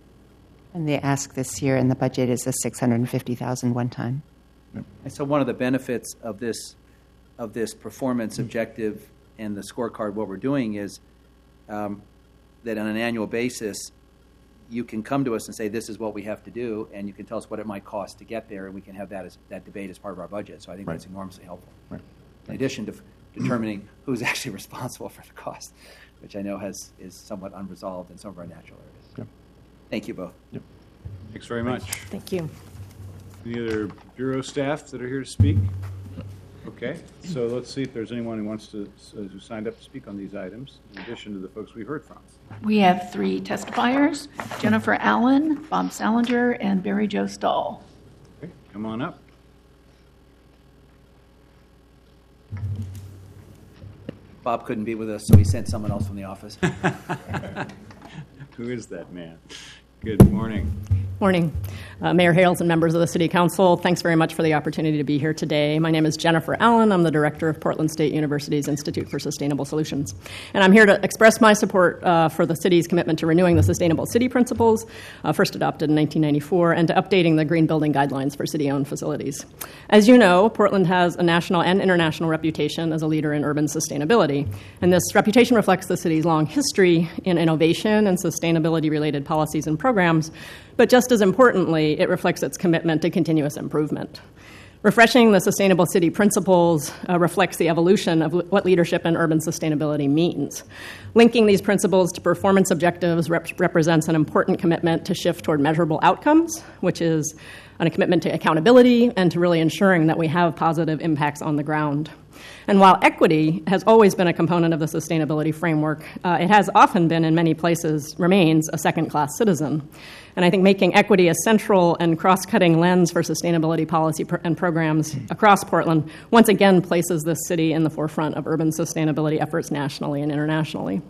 And the ask this year in the budget is a six hundred fifty thousand dollars one time. And so one of the benefits of this of this performance objective and the scorecard, what we're doing is um, that on an annual basis, you can come to us and say, this is what we have to do, and you can tell us what it might cost to get there, and we can have that as that debate as part of our budget. So I think Right. that's enormously helpful. Right. In addition to f- determining who's actually responsible for the cost, which I know has is somewhat unresolved in some of our natural areas. Yep. Thank you both. Yep. Thanks very much. Thank you. Any other Bureau staff that are here to speak? Okay, so let's see if there's anyone who wants to, uh, who signed up to speak on these items, in addition to the folks we heard from. We have three testifiers, Jennifer Allen, Bob Salinger, and Barry Joe Stahl. Okay, come on up. Bob couldn't be with us, so we sent someone else from the office. Who is that man? Good morning. Morning. Uh, Mayor Hales and members of the City Council, thanks very much for the opportunity to be here today. My name is Jennifer Allen. I'm the director of Portland State University's Institute for Sustainable Solutions. And I'm here to express my support uh, for the city's commitment to renewing the Sustainable City Principles, uh, first adopted in nineteen ninety-four, and to updating the Green Building Guidelines for city-owned facilities. As you know, Portland has a national and international reputation as a leader in urban sustainability. And this reputation reflects the city's long history in innovation and sustainability-related policies and programs. But just as importantly, it reflects its commitment to continuous improvement. Refreshing the Sustainable City Principles uh, reflects the evolution of what leadership in urban sustainability means. Linking these principles to performance objectives rep- represents an important commitment to shift toward measurable outcomes, which is a commitment to accountability and to really ensuring that we have positive impacts on the ground. And while equity has always been a component of the sustainability framework, uh, it has often been, in many places, remains a second-class citizen. And I think making equity a central and cross-cutting lens for sustainability policy pr- and programs across Portland once again places this city in the forefront of urban sustainability efforts nationally and internationally.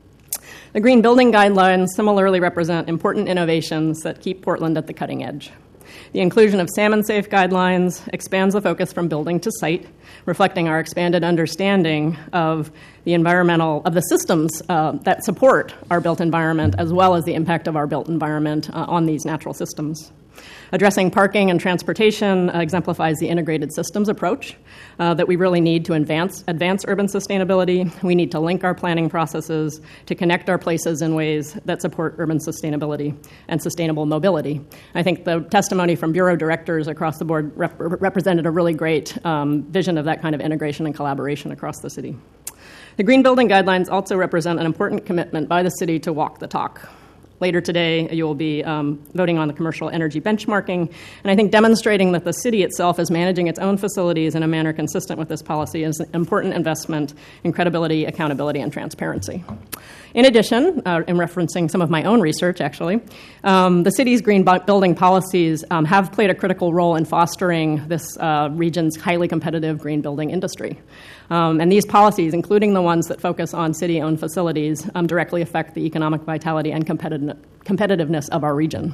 The Green Building Guidelines similarly represent important innovations that keep Portland at the cutting edge. The inclusion of salmon-safe guidelines expands the focus from building to site, reflecting our expanded understanding of the environmental, of the systems uh, that support our built environment, as well as the impact of our built environment uh, on these natural systems. Addressing parking and transportation uh, exemplifies the integrated systems approach uh, that we really need to advance, advance urban sustainability. We need to link our planning processes to connect our places in ways that support urban sustainability and sustainable mobility. I think the testimony from Bureau directors across the board rep- represented a really great um, vision of that kind of integration and collaboration across the city. The Green Building Guidelines also represent an important commitment by the city to walk the talk. Later today, you will be um, voting on the commercial energy benchmarking, and I think demonstrating that the city itself is managing its own facilities in a manner consistent with this policy is an important investment in credibility, accountability, and transparency. In addition, uh, in referencing some of my own research, actually, um, the city's green bu- building policies um, have played a critical role in fostering this uh, region's highly competitive green building industry. Um, and these policies, including the ones that focus on city-owned facilities, um, directly affect the economic vitality and competitive- competitiveness of our region.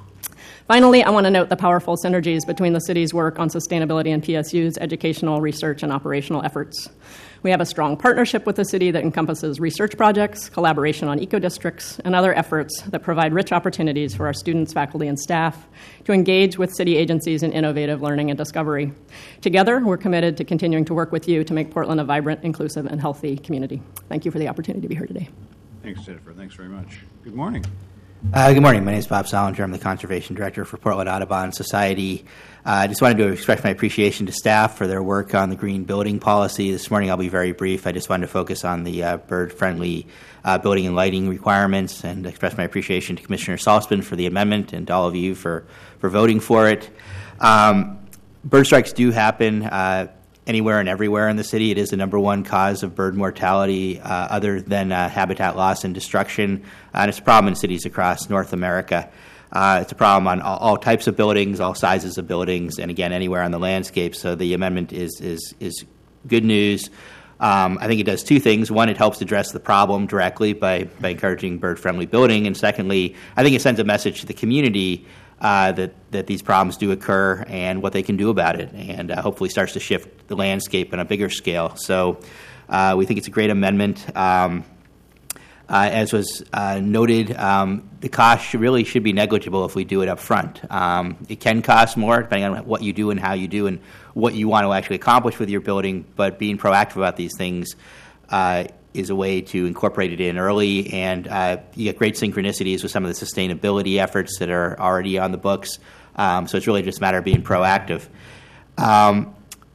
Finally, I want to note the powerful synergies between the city's work on sustainability and P S U's educational, research, and operational efforts. We have a strong partnership with the city that encompasses research projects, collaboration on eco-districts, and other efforts that provide rich opportunities for our students, faculty, and staff to engage with city agencies in innovative learning and discovery. Together, we're committed to continuing to work with you to make Portland a vibrant, inclusive, and healthy community. Thank you for the opportunity to be here today. Thanks, Jennifer. Thanks very much. Good morning. Uh, good morning. My name is Bob Solinger. I'm the Conservation Director for Portland Audubon Society. Uh, I just wanted to express my appreciation to staff for their work on the green building policy. This morning I'll be very brief. I just wanted to focus on the uh, bird-friendly uh, building and lighting requirements and express my appreciation to Commissioner Salzman for the amendment and to all of you for, for voting for it. Um, bird strikes do happen uh, anywhere and everywhere in the city. It is the number one cause of bird mortality uh, other than uh, habitat loss and destruction. Uh, and it's a problem in cities across North America. Uh, it's a problem on all, all types of buildings, all sizes of buildings, and again, anywhere on the landscape. So the amendment is is is good news. Um, I think it does two things. One, it helps address the problem directly by, by encouraging bird-friendly building. And secondly, I think it sends a message to the community uh, that, that these problems do occur and what they can do about it, and uh, hopefully starts to shift the landscape on a bigger scale. So uh, we think it's a great amendment. Um, Uh, as was uh, noted, um, the cost should really should be negligible if we do it up front. Um, it can cost more depending on what you do and how you do and what you want to actually accomplish with your building, but being proactive about these things uh, is a way to incorporate it in early, and uh, you get great synchronicities with some of the sustainability efforts that are already on the books. Um, so it's really just a matter of being proactive. Um,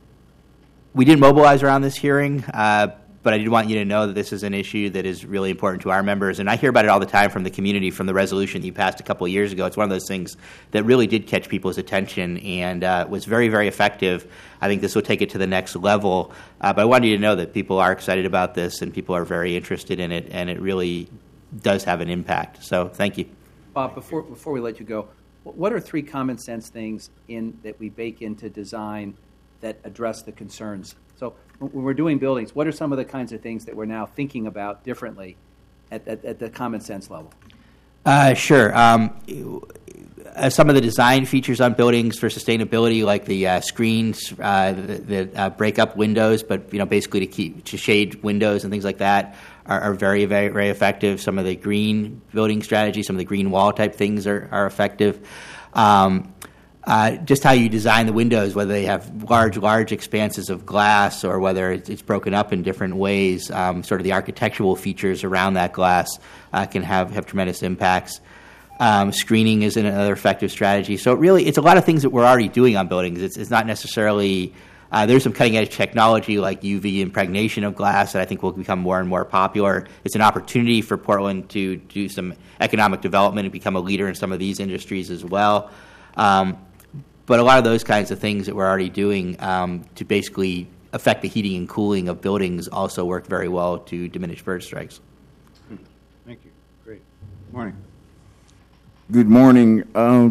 we didn't mobilize around this hearing, uh, but I did want you to know that this is an issue that is really important to our members. And I hear about it all the time from the community, from the resolution that you passed a couple of years ago. It's one of those things that really did catch people's attention and uh, was very, very effective. I think this will take it to the next level. Uh, but I wanted you to know that people are excited about this and people are very interested in it, and it really does have an impact. So thank you. Bob, before, before we let you go, what are three common sense things in that we bake into design that address the concerns? So when we're doing buildings, what are some of the kinds of things that we're now thinking about differently at, at, at the common sense level? Uh, sure. Um, uh, some of the design features on buildings for sustainability, like the uh, screens uh, that, that uh, break up windows, but you know, basically to keep to shade windows and things like that, are, are very, very, very effective. Some of the green building strategies, some of the green wall type things are, are effective. Um, Uh, just how you design the windows, whether they have large, large expanses of glass or whether it's, it's broken up in different ways, um, sort of the architectural features around that glass uh, can have, have tremendous impacts. Um, screening is another effective strategy. So it really, it's a lot of things that we're already doing on buildings. It's, it's not necessarily, uh, there's some cutting-edge technology like U V impregnation of glass that I think will become more and more popular. It's an opportunity for Portland to do some economic development and become a leader in some of these industries as well. Um, But a lot of those kinds of things that we're already doing um, to basically affect the heating and cooling of buildings also work very well to diminish bird strikes. Thank you. Great. Good morning. Good morning. Uh,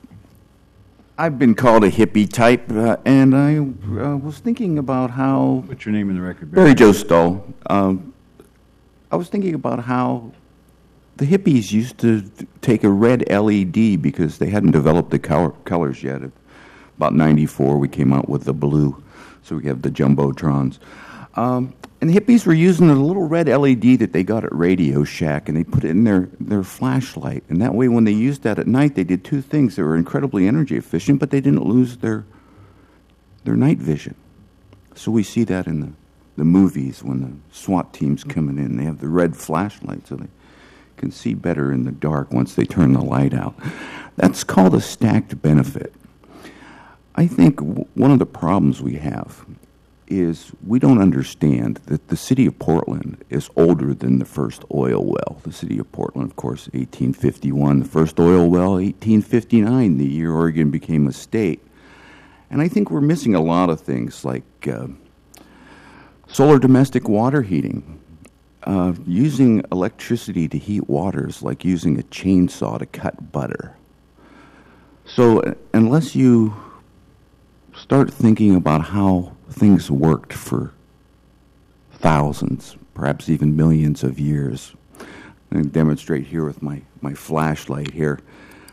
I've been called a hippie type, uh, and I uh, was thinking about how... What's your name in the record? Barry Joe Stoll. Um, I was thinking about how the hippies used to take a red L E D because they hadn't developed the color, colors yet. About ninety-four, we came out with the blue, so we have the jumbotrons. Um, and the hippies were using a little red L E D that they got at Radio Shack, and they put it in their, their flashlight. And that way, when they used that at night, they did two things. They were incredibly energy efficient, but they didn't lose their their night vision. So we see that in the, the movies when the SWAT team's coming in. They have the red flashlight, so they can see better in the dark once they turn the light out. That's called a stacked benefit. I think w- one of the problems we have is we don't understand that the city of Portland is older than the first oil well. The city of Portland, of course, eighteen fifty-one. The first oil well, eighteen fifty-nine, the year Oregon became a state. And I think we're missing a lot of things like uh, solar domestic water heating. uh, using electricity to heat water is like using a chainsaw to cut butter. So uh, unless you start thinking about how things worked for thousands, perhaps even millions of years, I'm going to demonstrate here with my, my flashlight here.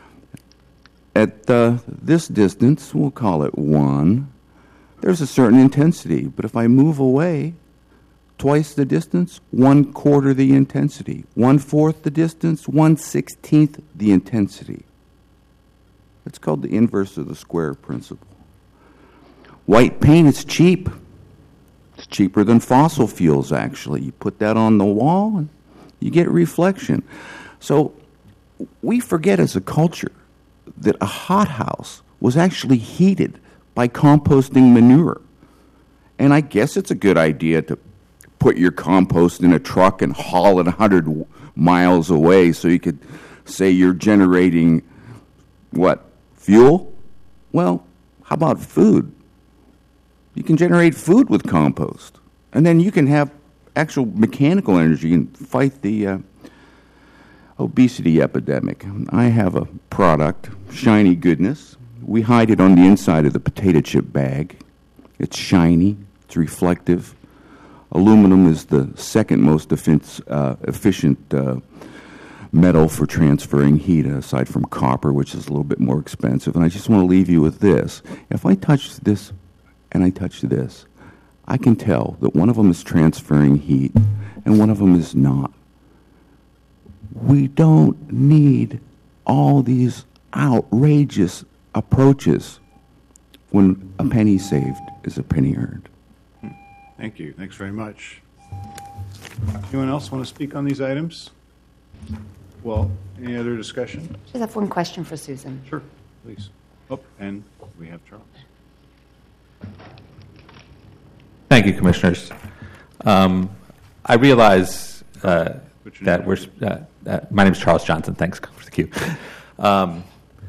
At uh, this distance, we'll call it one, there's a certain intensity. But if I move away twice the distance, one quarter the intensity. One fourth the distance, one sixteenth the intensity. It's called the inverse of the square principle. White paint is cheap. It's cheaper than fossil fuels, actually. You put that on the wall and you get reflection. So we forget as a culture that a hothouse was actually heated by composting manure. And I guess it's a good idea to put your compost in a truck and haul it one hundred miles away so you could say you're generating, what, fuel? Well, how about food? You can generate food with compost. And then you can have actual mechanical energy and fight the uh, obesity epidemic. I have a product, Shiny Goodness. We hide it on the inside of the potato chip bag. It's shiny. It's reflective. Aluminum is the second most efficient, uh, efficient uh, metal for transferring heat, aside from copper, which is a little bit more expensive. And I just want to leave you with this. If I touch this and I touch this, I can tell that one of them is transferring heat and one of them is not. We don't need all these outrageous approaches when a penny saved is a penny earned. Thank you. Thanks very much. Anyone else want to speak on these items? Well, any other discussion? I just have one question for Susan. Sure, please. Oh, and we have Charles. Thank you, Commissioners. Um, I realize uh, that we're. Uh, uh, my name is Charles Johnson. Thanks for the cue. Um,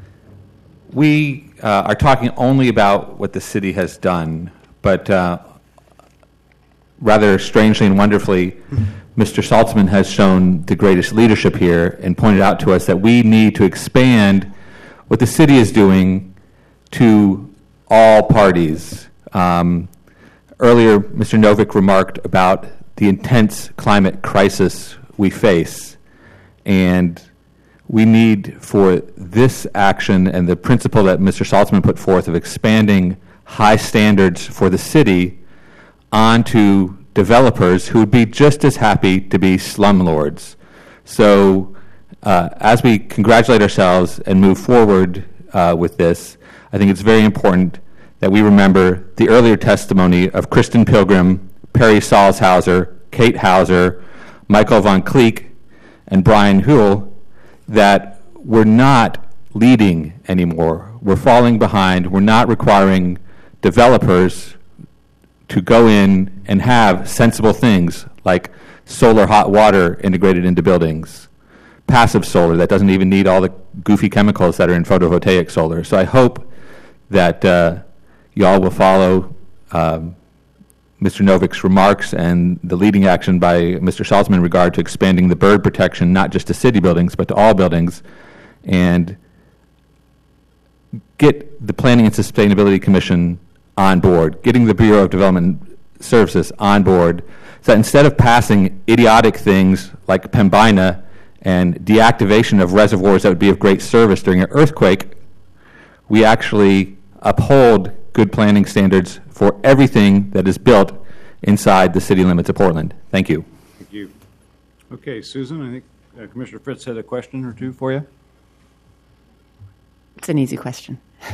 we uh, are talking only about what the city has done, but uh, rather strangely and wonderfully, Mister Saltzman has shown the greatest leadership here and pointed out to us that we need to expand what the city is doing to all parties. Um, earlier, Mister Novick remarked about the intense climate crisis we face, and we need for this action and the principle that Mister Saltzman put forth of expanding high standards for the city onto developers who would be just as happy to be slumlords. So uh, as we congratulate ourselves and move forward uh, with this, I think it's very important that we remember the earlier testimony of Kristen Pilgrim, Perry Salzhauser, Kate Hauser, Michael Von Cleek, and Brian Huell, that we're not leading anymore. We're falling behind. We're not requiring developers to go in and have sensible things like solar hot water integrated into buildings, passive solar that doesn't even need all the goofy chemicals that are in photovoltaic solar. So I hope that uh, y'all will follow um, Mister Novick's remarks and the leading action by Mister Saltzman in regard to expanding the bird protection, not just to city buildings, but to all buildings, and get the Planning and Sustainability Commission on board, getting the Bureau of Development Services on board, so that instead of passing idiotic things like Pembina and deactivation of reservoirs that would be of great service during an earthquake, we actually uphold good planning standards for everything that is built inside the city limits of Portland. Thank you. Thank you. Okay, Susan, I think uh, Commissioner Fritz had a question or two for you. It's an easy question.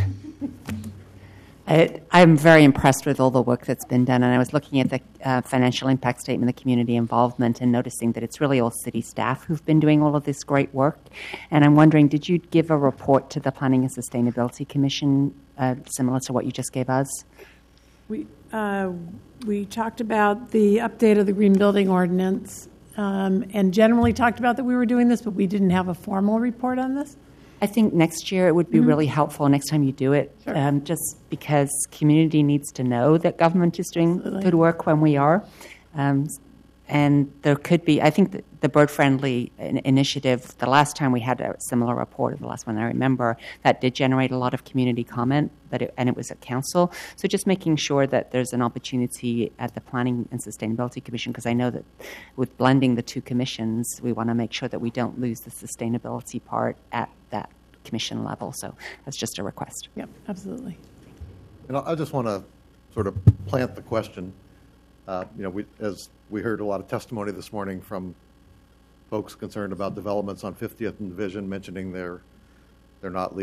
I, I'm very impressed with all the work that's been done, and I was looking at the uh, financial impact statement, the community involvement, and noticing that it's really all city staff who've been doing all of this great work. And I'm wondering, did you give a report to the Planning and Sustainability Commission uh, similar to what you just gave us? We uh, we talked about the update of the green building ordinance, um, and generally talked about that we were doing this, but we didn't have a formal report on this. I think next year it would be mm-hmm. really helpful next time you do it, sure. um, just because community needs to know that government is doing Absolutely. Good work when we are. Um, and there could be, I think, the, the bird friendly in- initiative, the last time we had a similar report, the last one I remember, that did generate a lot of community comment, but it, and it was at council. So just making sure that there's an opportunity at the Planning and Sustainability Commission, because I know that with blending the two commissions, we want to make sure that we don't lose the sustainability part at that commission level. So that's just a request. Yep, absolutely. And I I just want to sort of plant the question. Uh, you know, we, as we heard a lot of testimony this morning from folks concerned about developments on fiftieth and Division, mentioning they're they're not legal.